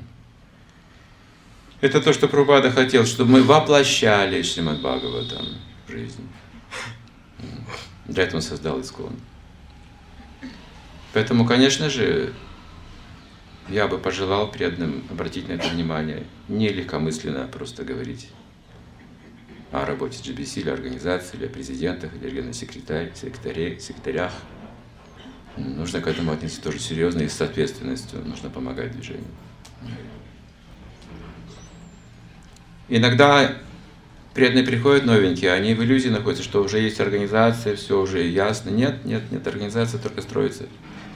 Это то, что Прабхупада хотел, чтобы мы воплощали Шримад Бхагаватам в жизнь. Для этого он создал ИСККОН. Поэтому, конечно же, я бы пожелал преданным обратить на это внимание. Не легкомысленно просто говорить о работе GBC или организации, или о президентах, или региональных секретарях. Нужно к этому отнестись тоже серьезно и с ответственностью. Нужно помогать движению. Иногда преданные приходят новенькие, они в иллюзии находятся, что уже есть организация, все уже ясно. Нет, организация только строится.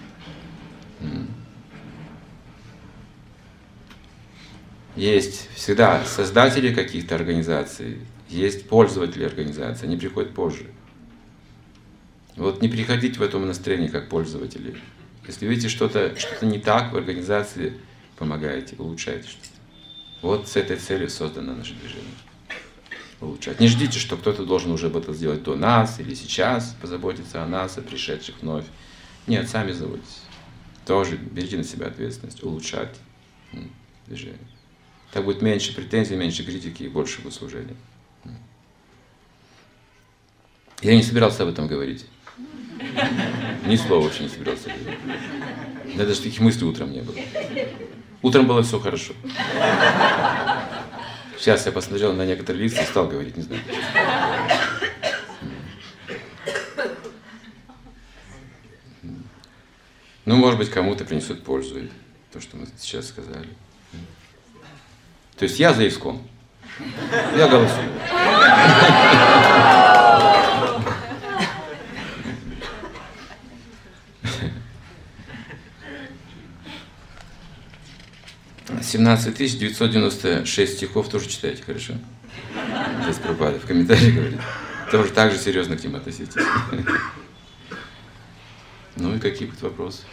Есть всегда создатели каких-то организаций, есть пользователи организации, они приходят позже. Вот не приходите в этом настроении как пользователи. Если видите что-то не так в организации, помогаете, улучшаете что-то. Вот с этой целью создано наше движение. Улучшать. Не ждите, что кто-то должен уже об этом сделать до нас или сейчас, позаботиться о нас, о пришедших вновь. Нет, сами заботьтесь. Тоже берите на себя ответственность, улучшать движение. Так будет меньше претензий, меньше критики и больше служения. Я не собирался об этом говорить. Ни слова вообще не собирался говорить. У меня даже таких мыслей утром не было. Утром было все хорошо. Сейчас я посмотрел на некоторые лица и стал говорить, не знаю почему. Ну, может быть, кому-то принесет пользу то, что мы сейчас сказали. То есть я за ИСККОН. Я голосую. 17 996 стихов тоже читайте, хорошо? Без пропада. В комментариях говорит. Тоже так же серьезно к ним относитесь. Ну и какие будут вопросы?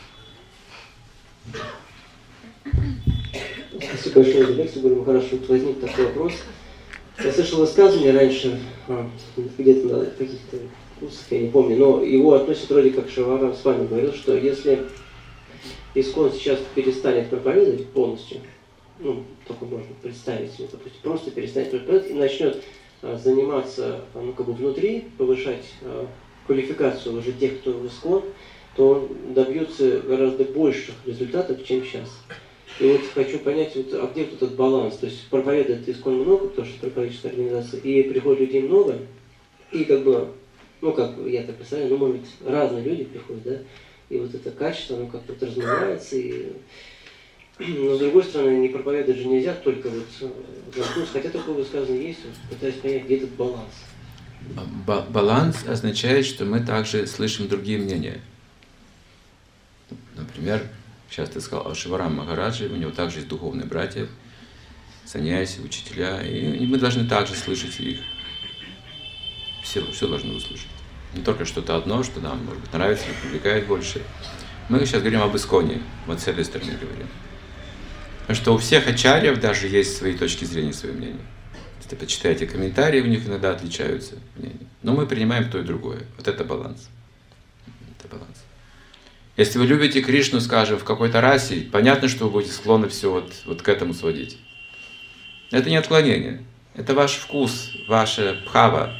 Спасибо большое за лекцию, говорю, хорошо, вот возник такой вопрос. Я слышал высказывание раньше, где-то на каких-то курсах, я не помню, но его относят вроде как Шиварам с вами говорил, что если ИСККОН сейчас перестанет проповедовать полностью, ну, только можно представить себе, допустим, просто перестанет проповедовать и начнет заниматься, ну, как бы внутри, повышать квалификацию уже тех, кто в ИСККОН, то он добьется гораздо больших результатов, чем сейчас. И вот хочу понять, вот, а где вот этот баланс? То есть проповедует ИСККОН много, потому что проповедческая организация, и приходит людей много, и как бы, ну, как я так представляю, ну, может быть, разные люди приходят, да, и вот это качество, оно как-то вот размывается, и... Но с другой стороны, не проповедовать же нельзя только вот замкнуться, хотя такое высказывание есть, вот, пытаюсь понять, где этот баланс. Баланс означает, что мы также слышим другие мнения. Например, сейчас ты сказал о Шиварам Махараджи, у него также есть духовные братья, саньяси, учителя, и мы должны также слышать их. Все должны услышать. Не только что-то одно, что нам, может быть, нравится, привлекает больше. Мы сейчас говорим об ИСККОНе, вот с этой стороны говорим. Потому что у всех ачарьев даже есть свои точки зрения, свои мнения. Если вы почитаете комментарии, у них иногда отличаются мнения. Но мы принимаем то и другое. Вот это баланс. Это баланс. Если вы любите Кришну, скажем, в какой-то расе, понятно, что вы будете склонны все вот к этому сводить. Это не отклонение. Это ваш вкус, ваша бхава.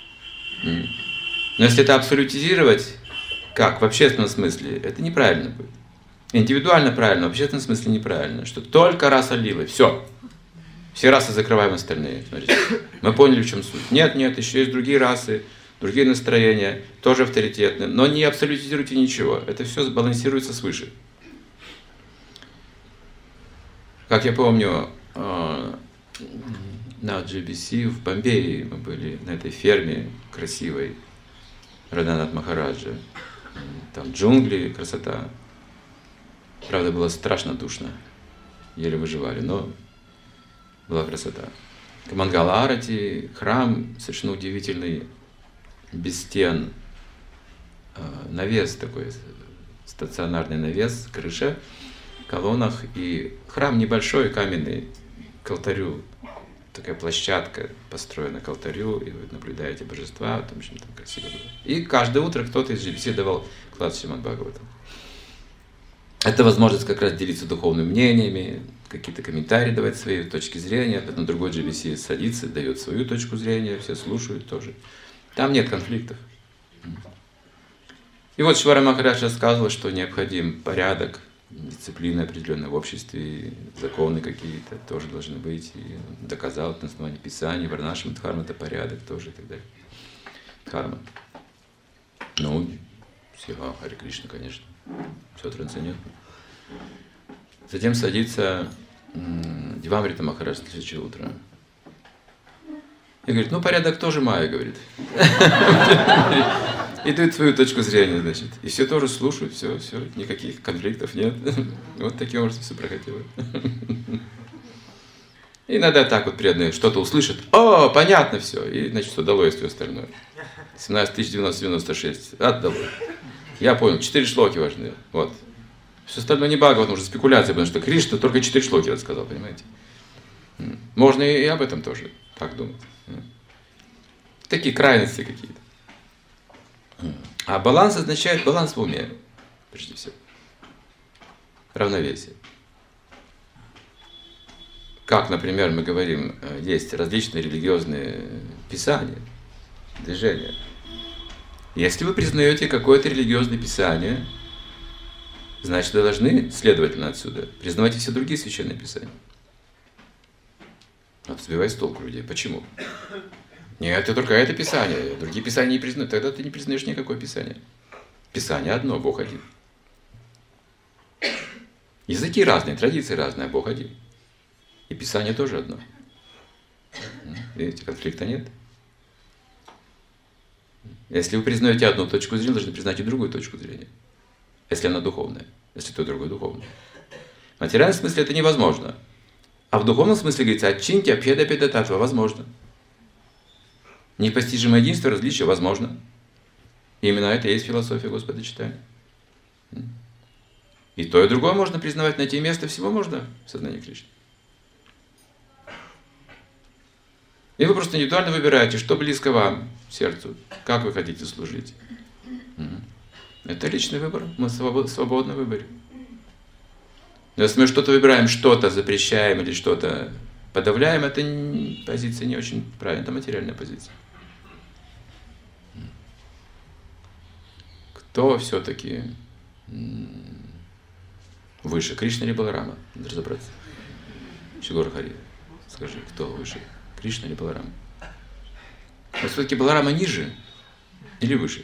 Но если это абсолютизировать, как в общественном смысле, это неправильно будет. Индивидуально правильно, в общественном смысле неправильно. Что только раса лилы, все. Все расы закрываем остальные. Смотрите. Мы поняли, в чем суть. Нет, еще есть другие расы, другие настроения, тоже авторитетные. Но не абсолютизируйте ничего. Это все сбалансируется свыше. Как я помню, на GBC в Бомбее мы были на этой ферме красивой Радханат Махараджа. Там джунгли, красота. Правда, было страшно душно. Еле выживали, но была красота. Мангала Арати, храм совершенно удивительный, без стен. Навес такой, стационарный навес, крыша, колоннах. И храм небольшой, каменный, к алтарю. Такая площадка построена к алтарю, и вы наблюдаете божества, там очень там красиво было. И каждое утро кто-то из GBC давал класс Шримад Бхагаватам. Это возможность как раз делиться духовными мнениями, какие-то комментарии давать свои точки зрения, потом другой GBC садится, дает свою точку зрения, все слушают тоже. Там нет конфликтов. И вот Шивара Махарадж рассказывал, что необходим порядок, дисциплина определенная в обществе, законы какие-то тоже должны быть. И доказал это на основании Писаний, Варнашам, Дхарма — это порядок тоже и так далее. Дхарма. Ну, Сива, Харе Кришна, конечно. Все трансцендентно. Затем садится Девамрита Махарадж на следующее утро. И говорит, ну порядок тоже Майя, говорит. И дают свою точку зрения, значит. И все тоже слушают, все, никаких конфликтов нет. Вот таким образом все проходило. И иногда так вот преданные что-то услышат. О, понятно все. И, значит, удалось все остальное. 17 996. Отдалось. Я понял, 4 шлоки важны. Вот. Все остальное не Бхагаватам, уже спекуляция, потому что Кришна только 4 шлоки рассказал, понимаете? Можно и об этом тоже так думать. Такие крайности какие-то. А баланс означает баланс в уме, прежде всего. Равновесие. Как, например, мы говорим, есть различные религиозные писания, движения. Если вы признаете какое-то религиозное писание, значит, вы должны, следовательно, отсюда признавать и все другие священные писания. Вот сбивай с толку людей. Почему? Нет, это только это писание. Другие писания не признают. Тогда ты не признаешь никакое писание. Писание одно, Бог один. Языки разные, традиции разные, а Бог один. И писание тоже одно. Видите, конфликта нет. Если вы признаете одну точку зрения, должны признать и другую точку зрения. Если она духовная. Если то и другое духовное. В материальном смысле это невозможно. А в духовном смысле говорится, отчиньте обхеда педататва, возможно. Непостижимое единство, различие возможно. И именно это и есть философия Господа читания. И то, и другое можно признавать, найти место всего можно в сознании Кришны. И вы просто индивидуально выбираете, что близко вам, сердцу, как вы хотите служить. Это личный выбор, мы свободно выберем. Но если мы что-то выбираем, что-то запрещаем или что-то подавляем, это позиция не очень правильная, это материальная позиция. Кто все-таки выше, Кришна или Баларама? Надо разобраться. Шигора Хари, скажи, кто выше, Кришна или Баларама? Но все-таки Баларама ниже или выше?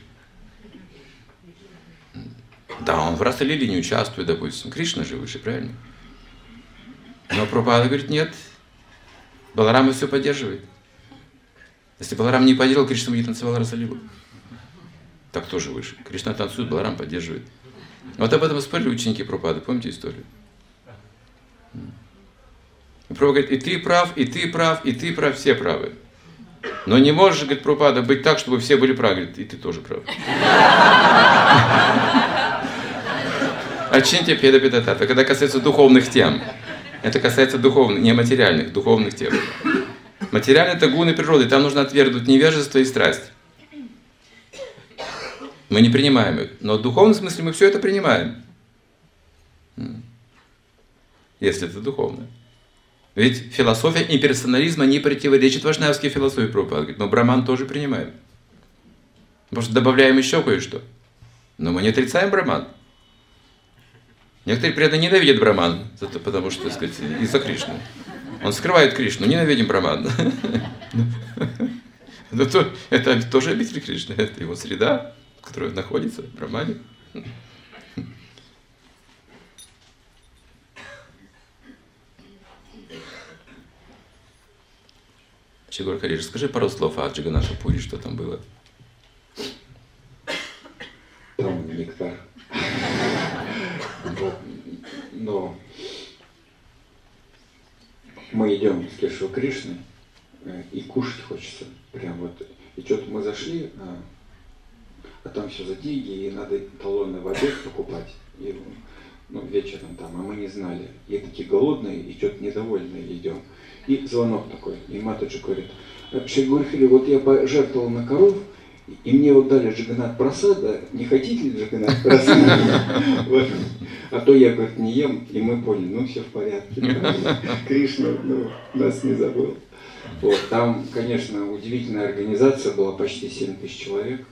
Да, он в Раса-лиле не участвует, допустим. Кришна же выше, правильно? Но Прабхупада говорит, нет, Баларама все поддерживает. Если Баларам не поддерживал, Кришна бы не танцевал Раса-лилу. Так кто же выше? Кришна танцует, Баларам поддерживает. Вот об этом спорили ученики Прабхупады, помните историю? И Прабхупада говорит, и ты прав, и ты прав, и ты прав, все правы. Но не можешь, говорит Прабхупада, быть так, чтобы все были правы. Говорит, и ты тоже прав. Ачинтия педа педатата. Когда касается духовных тем, это касается духовных, не материальных, духовных тем. Материальные — это гуны природы, там нужно отвергнуть невежество и страсть. Мы не принимаем их, но в духовном смысле мы все это принимаем. Если это духовно. Ведь философия имперсонализма не противоречит вайшнавской философии Прабхупада. Говорит, но браман тоже принимаем. Может, добавляем еще кое-что. Но мы не отрицаем браман. Некоторые преданные ненавидят браман, потому что, так сказать, из-за Кришны. Он скрывает Кришну, ненавидим браман. Это тоже обитель Кришны, это его среда, в которой он находится, в брамане. Шигора Хари, расскажи пару слов о Джаганнатха Пури, что там было. Там нектар. Но мы идем с Кешева Кришны, и кушать хочется. Прям вот. И что-то мы зашли, а там все за деньги, и надо талоны в обед покупать. И, вечером там, а мы не знали. И такие голодные, и что-то недовольные идем. И звонок такой, и Матаджи говорит, Шри Гурхари, вот я пожертвовал на коров, и мне вот дали Джаганнат Прасада, не хотите ли Джаганнат Прасада? Вот. А то я, говорит, не ем, и мы поняли, все в порядке. Кришна нас не забыл. Вот. Там, конечно, удивительная организация была, почти 7 тысяч человек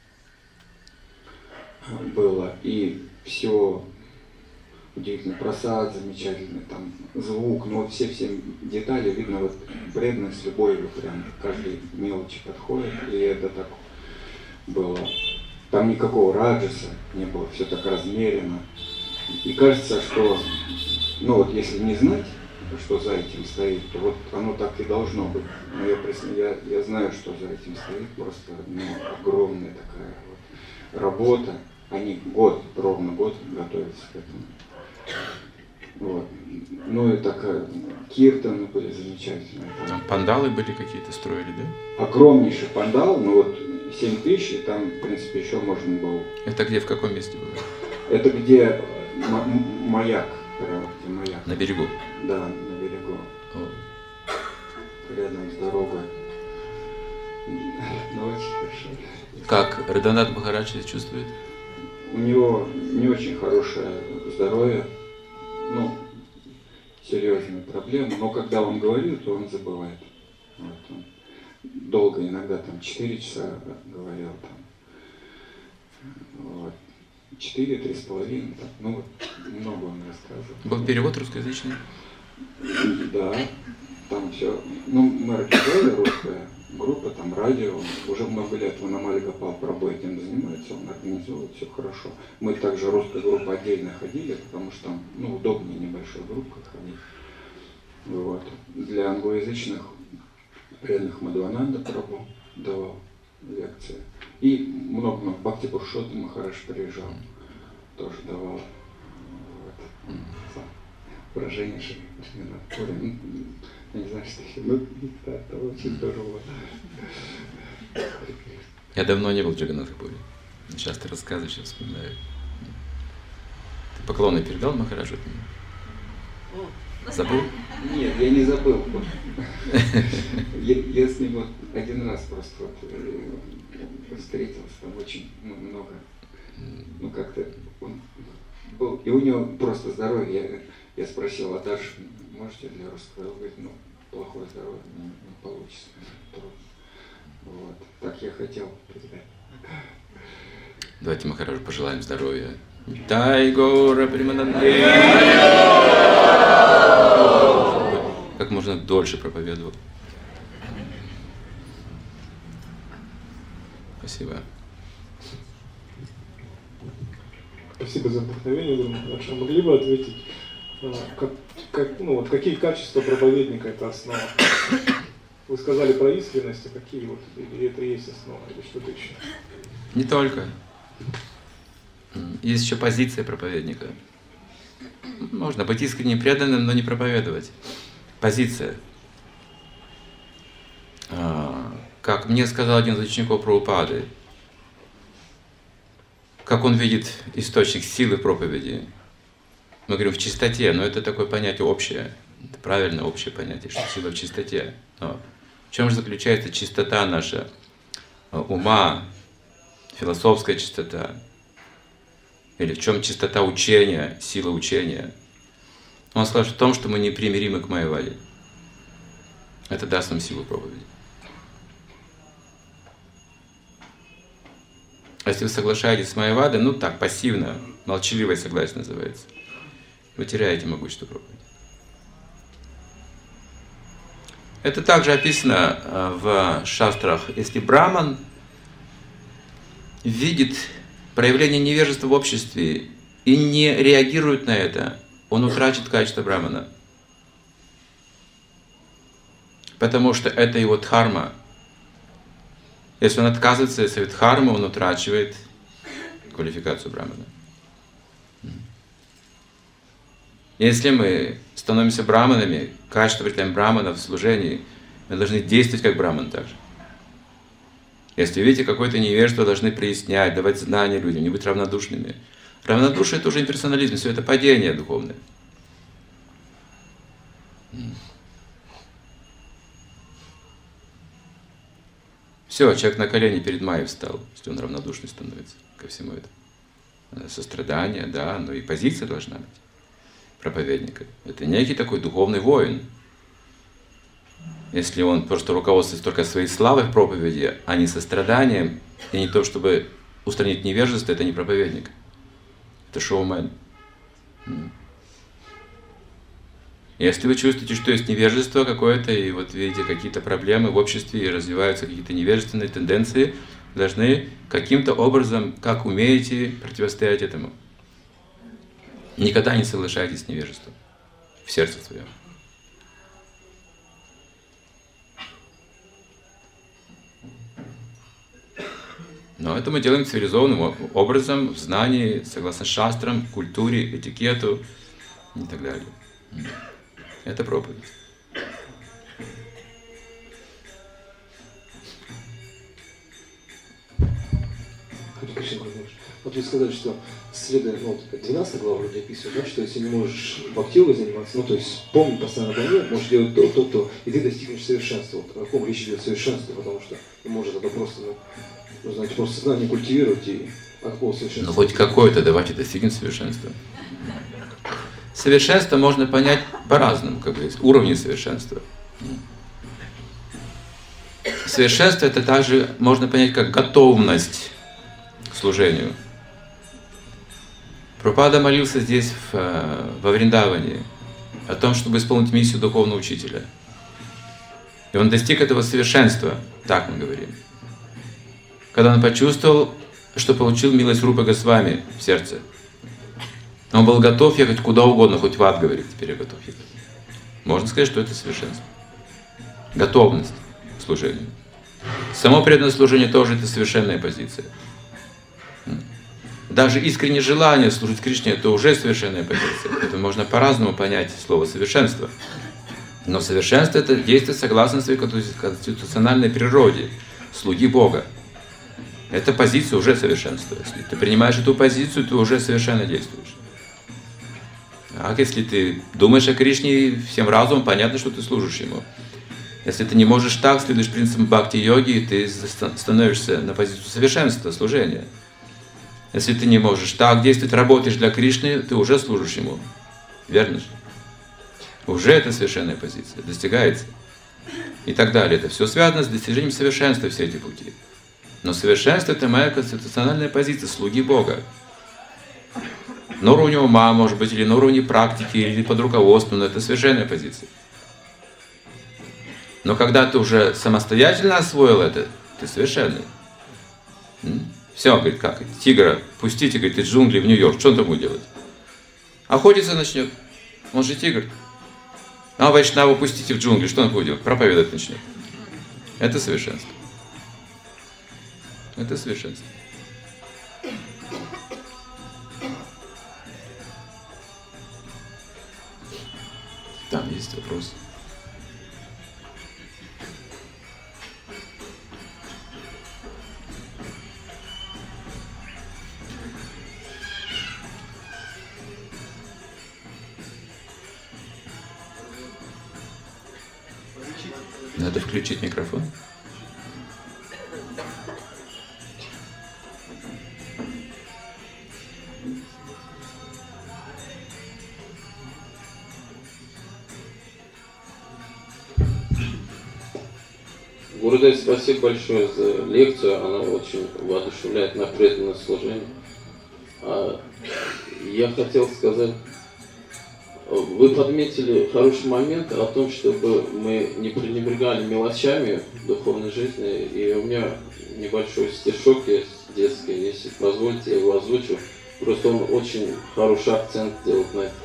было, и все удивительно, просад замечательный, там звук, все детали видно, вот преданность с любовью, прям каждой мелочи подходит, и это так было. Там никакого раджаса не было, все так размеренно. И кажется, что, если не знать, что за этим стоит, то вот оно так и должно быть. Но я знаю, что за этим стоит, просто огромная такая вот работа. Они ровно год готовятся к этому. Вот. И такая, киртаны были замечательные. Там пандалы были какие-то, строили, да? Огромнейший пандал, 7 тысяч, и там, в принципе, еще можно было. Это где, в каком месте было? Это где маяк, прямо где маяк. На берегу? Да, на берегу. Рядом с дорогой. Очень хорошо. Как Радханат Махарадж себя чувствует? У него не очень хорошее здоровье, серьезные проблемы, но когда он говорит, то он забывает. Вот он долго, иногда 4 часа говорил там. Вот. 4, 3,5, так, ну вот, много он рассказывал. Был перевод русскоязычный? Да, там все. Ну, мы организовали русская группа, там радио. Уже много лет он Амаль Гопал Прабhu этим занимается, он организовывает, все хорошо. Мы также русская группа отдельно ходили, потому что там, ну, удобнее небольшой группой ходить. Вот. Для англоязычных преданных Мадхавананда Прабhu давал лекции. И много Бхакти Пурушотtam Махарадж приезжал, тоже давал выражение Шримад. Я не знаю, что еще. Ну, это очень здорово. Я давно не был в Джаганнатхапуре. Сейчас ты рассказываешь, я вспоминаю. Ты поклоны передал Махараджу? Забыл? Нет, я не забыл. Я с ним вот один раз просто вот встретился, там очень много. Ну как-то он был. И у него просто здоровье. Я спросил, а дальше можете для русского? Он говорит, ну, плохое здоровье, не получится. Вот. Так я хотел передать. Давайте Махараджу пожелаем здоровья. Дай Гора Примананде! Как можно дольше проповедовал. Спасибо. Спасибо за вдохновение, Махарадж. Могли бы ответить, какие качества проповедника это основа? Вы сказали про искренность, а какие вот, или это есть основа, или что-то еще? Не только. Есть еще позиция проповедника. Можно быть искренне преданным, но не проповедовать. Позиция. Как мне сказал один из учеников Прабхупады, как он видит источник силы проповеди. Мы говорим в чистоте, но это такое понятие общее. Это правильное общее понятие, что сила в чистоте. Но в чем же заключается чистота наша ума, философская чистота? Или в чем чистота учения, сила учения? Он сказал, в том, что мы непримиримы к Майяваде. Это даст нам силу проповеди. А если вы соглашаетесь с Майявадой, ну так, пассивно, молчаливое согласие называется, вы теряете могущество проповеди. Это также описано в шастрах. Если браман видит проявление невежества в обществе и не реагирует на это, он утрачивает качество брамана. Потому что это его дхарма. Если он отказывается от своей дхармы, он утрачивает квалификацию брамана. Если мы становимся браманами, качество представляем брамана в служении, мы должны действовать как браман также. Если видите какое-то невежество, должны прояснять, давать знания людям, не быть равнодушными. Равнодушие – это уже имперсонализм, все это падение духовное. Все, человек на колени перед Майей встал, если он равнодушный становится ко всему этому. Сострадание, да, но и позиция должна быть проповедника. Это некий такой духовный воин. Если он просто руководствуется только своей славой в проповеди, а не состраданием, и не то, чтобы устранить невежество, это не проповедник. Это шоумен. Если вы чувствуете, что есть невежество какое-то, и вот видите какие-то проблемы в обществе, и развиваются какие-то невежественные тенденции, должны каким-то образом, как умеете, противостоять этому. Никогда не соглашайтесь с невежеством в сердце своем. Но это мы делаем цивилизованным образом, в знании, согласно шастрам, культуре, этикету и так далее. Это проповедь. Вот вы сказали, что следуя, 12 глава вроде описывает, да, что если не можешь бхакти-йогой заниматься, то есть помни постоянно обо мне, можешь делать то, и ты достигнешь совершенства. Вот о ком речь идет совершенстве, потому что не может это просто, просто знание культивировать и от какого совершенства. Ну хоть какое-то давайте достигнем совершенства. Совершенство можно понять по-разному, как говорится, уровни совершенства. Совершенство это также можно понять как готовность к служению. Прабхупада молился здесь, во Вриндаване, о том, чтобы исполнить миссию духовного учителя. И он достиг этого совершенства, так мы говорим. Когда он почувствовал, что получил милость Рупы Госвами в сердце. Он был готов ехать куда угодно, хоть в ад, говорит, теперь я готов ехать. Можно сказать, что это совершенство. Готовность к служению. Само преданное служение тоже это совершенная позиция. Даже искреннее желание служить Кришне это уже совершенная позиция. Это можно по-разному понять слово совершенство. Но совершенство это действие согласно своей конституциональной природе, слуги Бога. Эта позиция уже совершенство. Если ты принимаешь эту позицию, ты уже совершенно действуешь. А если ты думаешь о Кришне всем разумом, понятно, что ты служишь Ему. Если ты не можешь так, следуешь принципам бхакти-йоги, ты становишься на позицию совершенства, служения. Если ты не можешь так действовать, работаешь для Кришны, ты уже служишь Ему. Верно же? Уже это совершенная позиция, достигается. И так далее. Это все связано с достижением совершенства, все эти пути. Но совершенство это моя конституциональная позиция, слуги Бога. На уровне ума, может быть, или на уровне практики, или под руководством, но это совершенная позиция. Но когда ты уже самостоятельно освоил это, ты совершенный. Все, говорит, как? Тигра, пустите, говорит, из джунглей в Нью-Йорк, что он там будет делать? Охотиться начнет. Он же тигр. А вайшнаву пустите в джунгли, что он будет делать? Проповедовать начнет. Это совершенство. Это совершенство. Там есть вопрос. Надо включить микрофон. Гурудев, спасибо большое за лекцию, она очень воодушевляет на преданное служение. Я хотел сказать, вы подметили хороший момент о том, чтобы мы не пренебрегали мелочами духовной жизни, и у меня небольшой стишок есть детский, если позволите, я его озвучу. Просто он очень хороший акцент делает на это.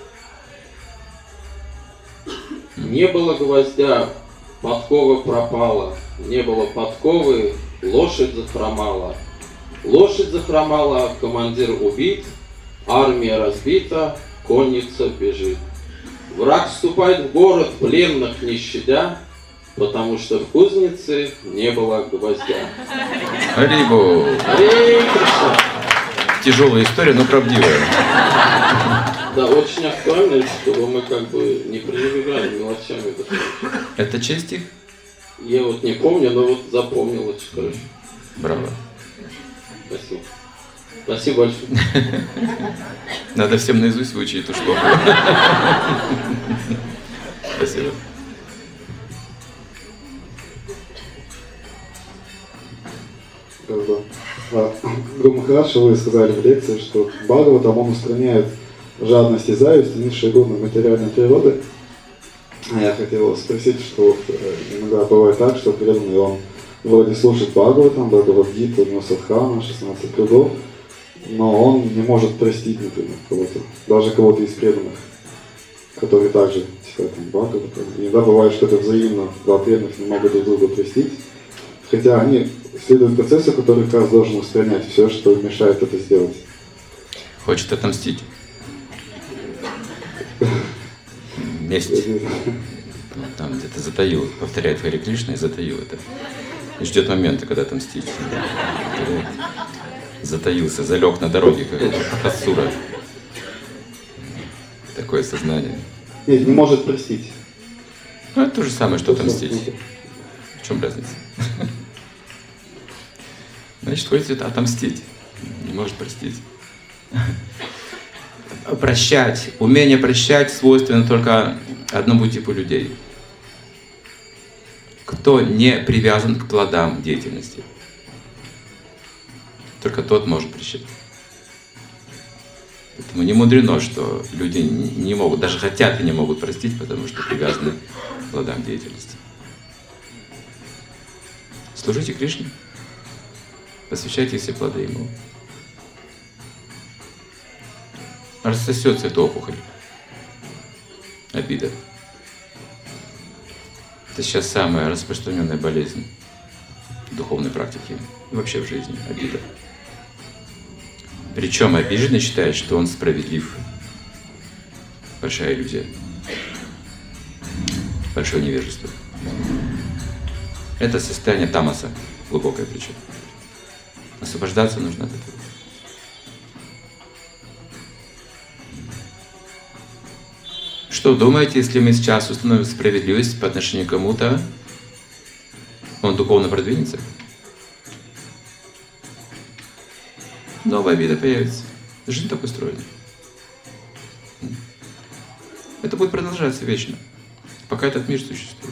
Не было гвоздя, подкова пропала, не было подковы, лошадь захромала. Лошадь захромала, командир убит, армия разбита, конница бежит. Враг вступает в город, пленных не щадя, потому что в кузнице не было гвоздя. Харибо! Тяжелая история, но правдивая. Да, очень актуально, чтобы мы как бы не пренебрегали мелочами. Это чей стих? Я вот не помню, но вот запомнил очень хорошо. Браво. Спасибо. Спасибо большое. Надо всем наизусть выучить эту штуку. Спасибо. Гуру Махарадж, вы сказали в лекции, что Бхагаватам он устраняет жадность и зависть, низшие гуны материальной природы. А я хотел спросить, что иногда бывает так, что преданный он вроде слушает Бхагаватам, Бхагавад-гиту, у него садхана, 16 кругов, но он не может простить, например, кого-то, даже кого-то из преданных, которые также читают Бхагаватам. Иногда бывает, что это взаимно, два преданных не могут друг друга простить, хотя они следуют процессу, который как раз должен устранять все, что мешает это сделать. Хочет отомстить. Месть. Там где-то затаил, повторяет Хари Кришна и затаил это. И ждет момента, когда отомстить. Затаился, залег на дороге, как Асура. Такое сознание. Нет, не может простить. Ну, это то же самое, что отомстить. В чем разница? Значит, хочет отомстить. Не может простить. Прощать. Умение прощать свойственно только одному типу людей. Кто не привязан к плодам деятельности. Только тот может прощать. Поэтому не мудрено, что люди не могут, даже хотят и не могут простить, потому что привязаны к плодам деятельности. Служите Кришне, посвящайте все плоды Ему. Рассосется эта опухоль, обида. Это сейчас самая распространенная болезнь в духовной практике и вообще в жизни – обида. Причем обиженный считает, что он справедлив. Большая иллюзия. Большое невежество. Это состояние тамаса, глубокое причем. Освобождаться нужно от этого. Что думаете, если мы сейчас установим справедливость по отношению к кому-то, он духовно продвинется? Новая обида появится. Жизнь так устроена. Это будет продолжаться вечно, пока этот мир существует.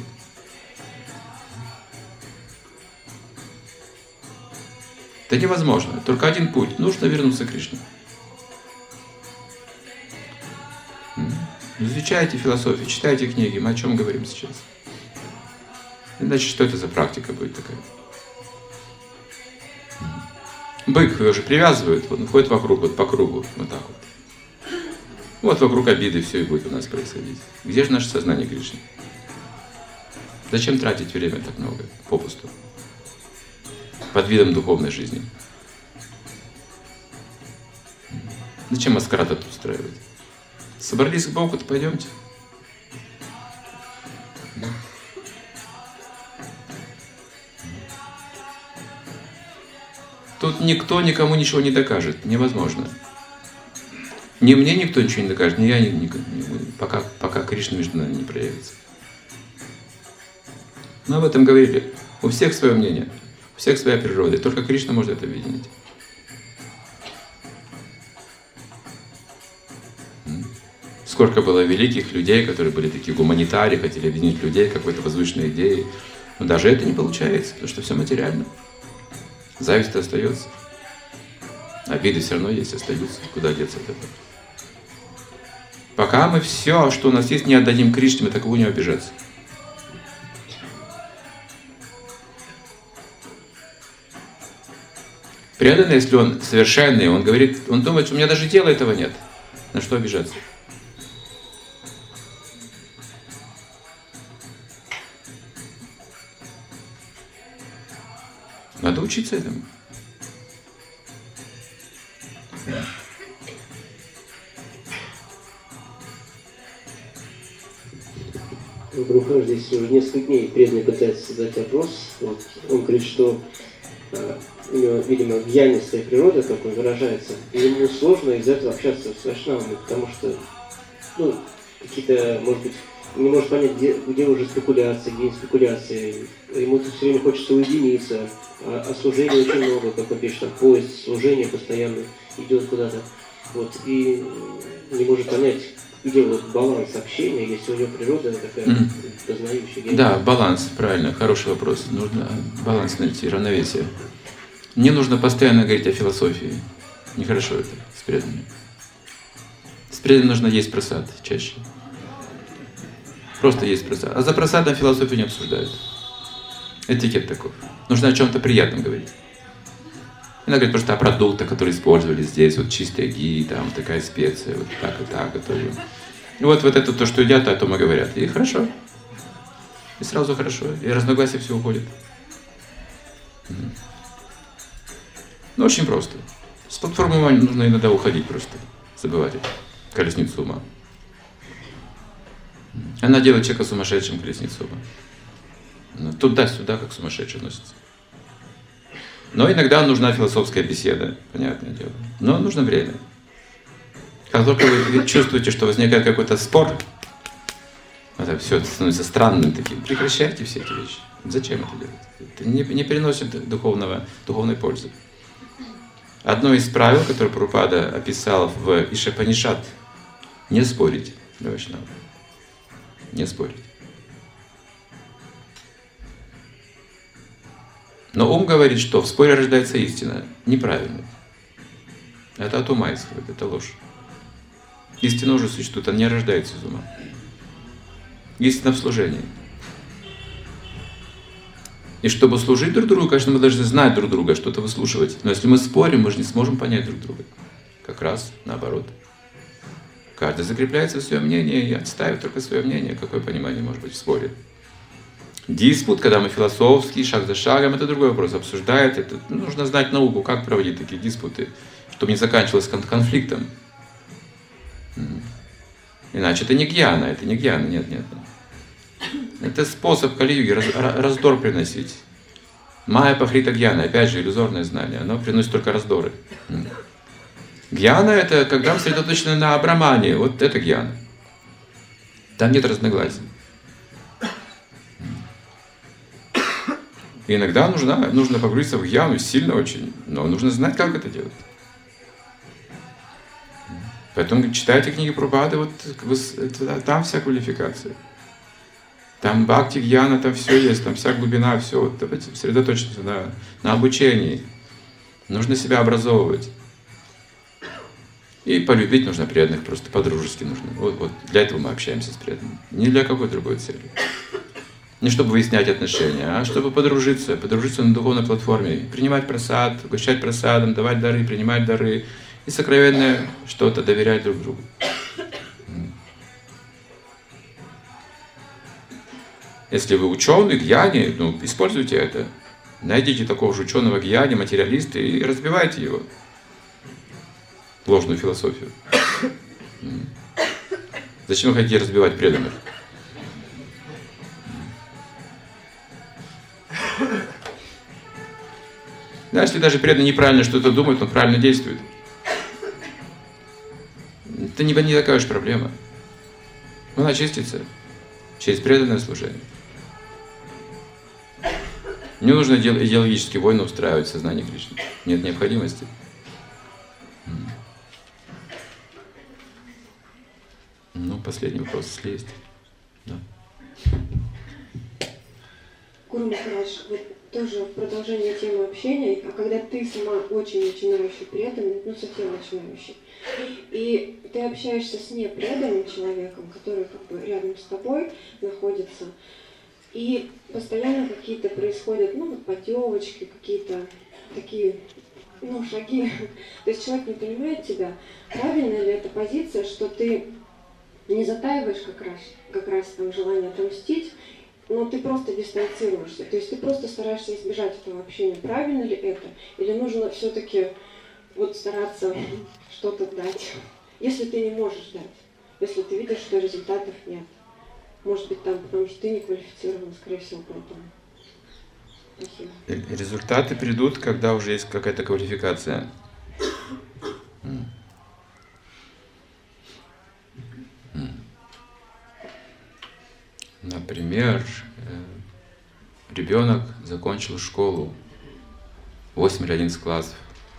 Это невозможно. Только один путь. Нужно вернуться к Кришне. Изучайте философию, читайте книги. Мы о чем говорим сейчас? Иначе что это за практика будет такая? Бык его же привязывают, он ходит вокруг, вот по кругу, вот так вот. Вот вокруг обиды все и будет у нас происходить. Где же наше сознание Кришны? Зачем тратить время так много, попусту? Под видом духовной жизни. Зачем маскарад тут устраивать? Собрались к Богу, то пойдемте. Тут никто никому ничего не докажет. Невозможно. Ни мне никто ничего не докажет, ни я, пока Кришна между нами не проявится. Мы об этом говорили. У всех свое мнение, у всех своя природа. И только Кришна может это объединить. Сколько было великих людей, которые были такие гуманитарии, хотели объединить людей какой-то возвышенной идеей. Но даже это не получается, потому что все материально. Зависть-то остается. Обиды все равно есть, остаются. Куда деться от этого? Пока мы все, что у нас есть, не отдадим Кришне, мы так будем обижаться. Преданный, если он совершенный, он говорит, он думает, что у меня даже дела этого нет. На что обижаться? Надо учиться этому. Гуру, здесь уже несколько дней преданный пытается задать вопрос. Вот, он говорит, что у него, видимо, гьянистая природа, как он выражается, и ему сложно из-за этого общаться с вайшнавами, потому что, какие-то, может быть, не может понять, где уже спекуляция, где не спекуляция. Ему тут все время хочется уединиться, а служения очень много, как он пишет, там поезд служения постоянно идет куда-то. Вот, и не может понять, где вот баланс общения, если у него природа такая познающая. Да, баланс, правильно, хороший вопрос. Нужно баланс найти, равновесие. Не нужно постоянно говорить о философии. Нехорошо это с преданными. С преданными нужно есть прасад чаще. Просто есть прасад. А за прасадом философию не обсуждают. Этикет такой. Нужно о чем-то приятном говорить. Иногда говорят просто о продуктах, которые использовали здесь. Вот чистая ги, там такая специя, вот так и так готовим. И вот это то, что едят, о том и говорят. И хорошо. И сразу хорошо. И разногласия все уходит. Ну, очень просто. С платформы ума нужно иногда уходить просто. Забывать это. Колесницу ума. Она делает человека сумасшедшим, колесницу ума. Туда-сюда, как сумасшедший носится. Но иногда нужна философская беседа, понятное дело. Но нужно время. Как только вы чувствуете, что возникает какой-то спор, это все становится странным таким, прекращайте все эти вещи. Зачем это делать? Это не приносит духовной пользы. Одно из правил, которое Прабхупада описал в Ишапанишат, не спорить для вайшнавов. Не спорить. Но ум говорит, что в споре рождается истина. Неправильно. Это от ума исходит, это ложь. Истина уже существует, она не рождается из ума. Истина в служении. И чтобы служить друг другу, конечно, мы должны знать друг друга, что-то выслушивать. Но если мы спорим, мы же не сможем понять друг друга. Как раз наоборот. Каждый закрепляется в своем мнении и отстаивает только свое мнение. Какое понимание может быть в споре? Диспут, когда мы философски, шаг за шагом, это другой вопрос. Обсуждают, это нужно знать науку, как проводить такие диспуты, чтобы не заканчивалось конфликтом. Иначе это не гьяна, нет. Это способ Кали-юги раздор приносить. Майя пахрита гьяна, опять же, иллюзорное знание, оно приносит только раздоры. Гьяна — это когда мы сосредоточены на брамане, вот это гьяна. Там нет разногласий. И иногда нужно погрузиться в гьяну сильно очень, но нужно знать, как это делать. Поэтому читайте книги Прабхупады, вот там вся квалификация. Там бхакти, гьяна, там все есть, там вся глубина, все. Вот давайте сосредоточиться на обучении. Нужно себя образовывать. И полюбить нужно преданных, просто по-дружески нужно. Вот для этого мы общаемся с преданными. Не для какой другой цели. Не чтобы выяснять отношения, а чтобы подружиться на духовной платформе. Принимать прасад, угощать прасадом, давать дары, принимать дары. И сокровенное что-то доверять друг другу. Если вы ученый, гьяни, используйте это. Найдите такого же ученого гьяни, материалиста и разбивайте его. Ложную философию. Зачем вы хотите разбивать преданных? Да, если даже преданный неправильно что-то думает, он правильно действует. Это не такая уж проблема. Он очистится через преданное служение. Не нужно идеологические войны устраивать в сознании Кришны. Нет необходимости. Последний вопрос, если есть. Да. Гуру Махарадж, вот тоже в продолжение темы общения, а когда ты сама очень начинающий преданный, совсем начинающий, и ты общаешься с непреданным человеком, который как бы рядом с тобой находится, и постоянно какие-то происходят, подтёвочки, какие-то такие, шаги. То есть человек не понимает тебя, правильно ли эта позиция, что ты не затаиваешь как раз там желание отомстить, но ты просто дистанцируешься. То есть ты просто стараешься избежать этого общения. Правильно ли это? Или нужно все-таки стараться что-то дать? Если ты не можешь дать, если ты видишь, что результатов нет. Может быть, там, потому что ты не квалифицирован, скорее всего, поэтому. Спасибо. Результаты придут, когда уже есть какая-то квалификация. Например, ребенок закончил школу, 8 или 11 классов,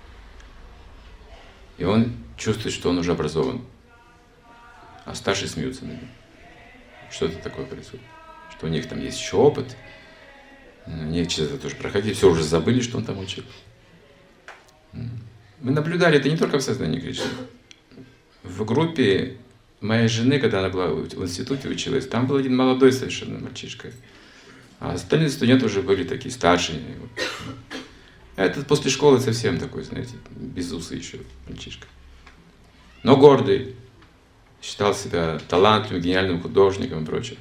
и он чувствует, что он уже образован, а старшие смеются над ним. Что-то такое происходит, что у них там есть еще опыт, они через это тоже проходили, все уже забыли, что он там учил. Мы наблюдали это не только в сознании Кришны. В группе моей жены, когда она была в институте училась, там был один молодой совершенно мальчишка. А остальные студенты уже были такие старшие. Этот после школы совсем такой, знаете, безусый еще мальчишка. Но гордый. Считал себя талантливым, гениальным художником и прочее.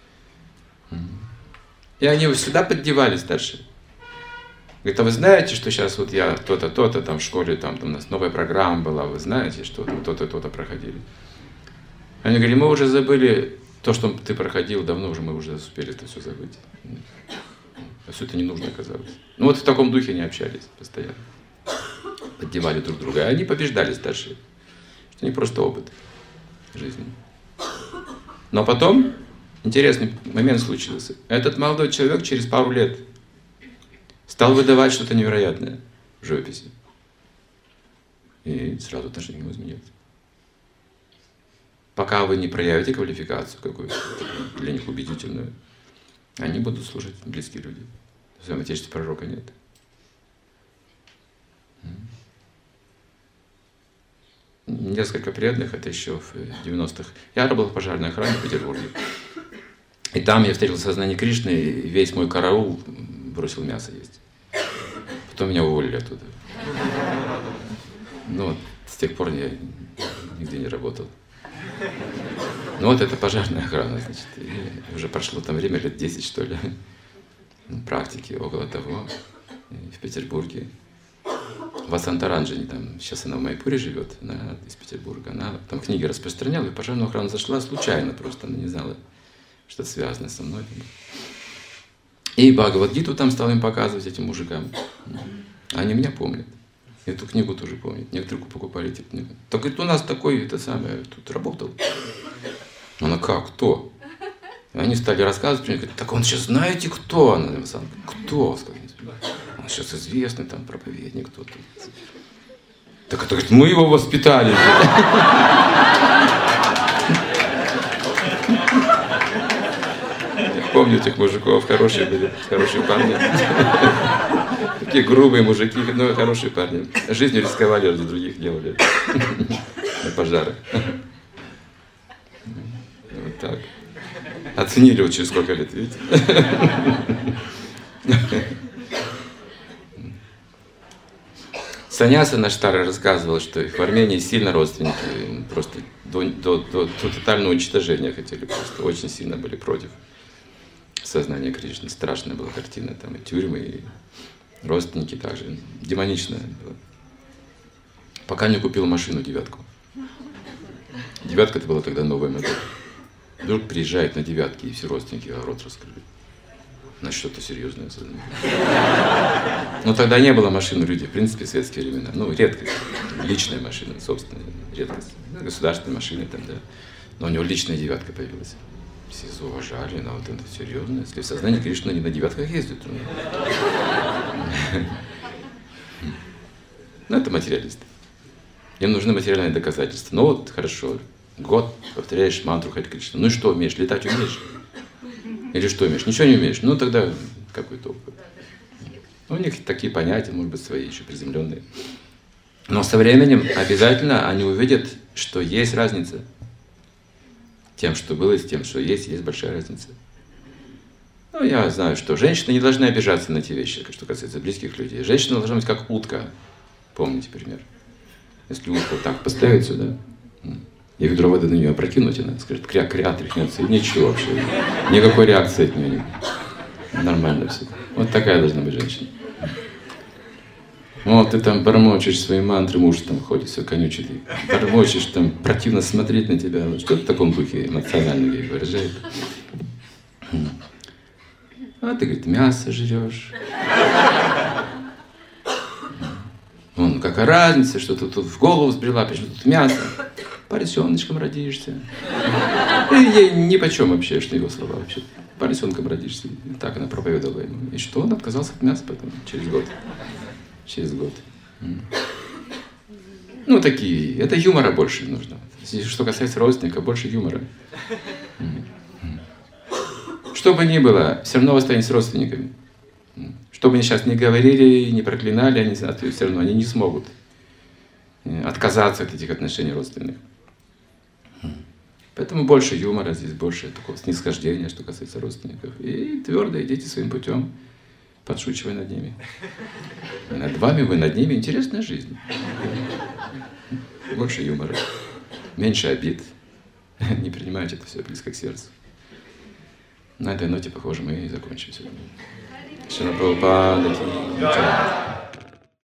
И они его всегда поддевали старшие. Говорит, а вы знаете, что сейчас вот я то-то, то-то, там в школе, там у нас новая программа была, вы знаете, что то-то, то-то проходили. Они говорили, мы уже забыли то, что ты проходил, давно уже мы уже успели это все забыть. А все это не нужно оказалось. Вот в таком духе они общались постоянно. Поддевали друг друга. А они побеждали старшие. Что не просто опыт жизни. Но потом интересный момент случился. Этот молодой человек через пару лет стал выдавать что-то невероятное в живописи. И сразу отношение к нему изменилось. Пока вы не проявите квалификацию какую-то для них убедительную, они будут служить близкие люди. В своем отечестве пророка нет. Несколько преданных, это еще в 90-х. Я работал в пожарной охране в Петербурге. И там я встретил сознание Кришны, и весь мой караул бросил мясо есть. Потом меня уволили оттуда. Ну вот, с тех пор я нигде не работал. Ну вот это пожарная охрана, значит. И уже прошло там время, лет 10, что ли, практики около того, в Петербурге. Васанта Ранджани, там, сейчас она в Майпуре живет, она из Петербурга. Она там книги распространяла, и пожарную охрану зашла случайно просто, она не знала, что это связано со мной. И Бхагавад-гиту там стал им показывать, этим мужикам. Они меня помнят. Эту книгу тоже помнят. Некоторые покупали эти книги. Так говорит, у нас такой, это самое, тут работал. Она, как, кто? И они стали рассказывать, говорят, так он сейчас знаете, кто? Она, кто? Он сейчас известный там проповедник, кто-то. Так это говорит, мы его воспитали. Я помню этих мужиков, хорошие были, хорошие парни. Такие грубые мужики, но хорошие парни. Жизнью рисковали, ради других делали. На пожарах. Вот так. Оценили вот через сколько лет, видите? Саньяса наш старый рассказывал, что их в Армении сильно родственники просто до тотального уничтожения хотели, просто очень сильно были против сознания Кришны. Страшная была картина, там и тюрьмы, и родственники также. Демоничная была. Пока не купил машину девятку. Девятка это была тогда новая модель. Вдруг приезжает на девятке, и все родственники рот раскрыли. На что-то серьезное. Но тогда не было машин у людей, в принципе, в светские времена. Ну, редкость. Личная машина, собственная, редкость. Государственная машина там, да. Но у него личная девятка появилась. Все зауважали, но вот это серьезно. Если в сознании Кришны не на девятках ездят. Ну, это материалисты. Им нужны материальные доказательства. Ну вот, хорошо, год повторяешь мантру Харе Кришна. Ну и что умеешь? Летать умеешь? Или что умеешь? Ничего не умеешь. Ну тогда какой толк? У них такие понятия, может быть, свои еще приземленные. Но со временем обязательно они увидят, что есть разница. Тем, что было, и с тем, что есть большая разница. Ну, я знаю, что женщины не должны обижаться на те вещи, что касается близких людей. Женщина должна быть как утка. Помните пример? Если утку вот так поставить сюда, и ведро воды на нее опрокинуть, она скажет, кря-кря, тряхнется, и ничего вообще. Никакой реакции от нее нет. Нормально все. Вот такая должна быть женщина. Вот ты там бормочешь свои мантры, муж там ходит, все конючит. Бормочешь, там противно смотреть на тебя. Что в таком духе эмоционально ей выражает? А ты, говорит, мясо жрешь. Вон, какая разница, что ты тут в голову сбрела, почему тут мясо. Поросеночком родишься. И ей нипочем вообще, что его слова вообще. Поросенком родишься. И так она проповедовала ему. И что? Он отказался от мяса потом, через год. Через год. Ну, такие. Это юмора больше нужно. Что касается родственников, больше юмора. Что бы ни было, все равно вы останетесь родственниками. Что бы они сейчас ни говорили, ни проклинали, они все равно они не смогут отказаться от этих отношений родственных. Поэтому больше юмора здесь, больше такого снисхождения, что касается родственников. И твердо идите своим путем, подшучивая над ними. И над вами, вы над ними. Интересная жизнь. Больше юмора, меньше обид. Не принимайте это все близко к сердцу. На этой ноте, похоже, мы и закончим сегодня. Шрила Прабхупада ки джай.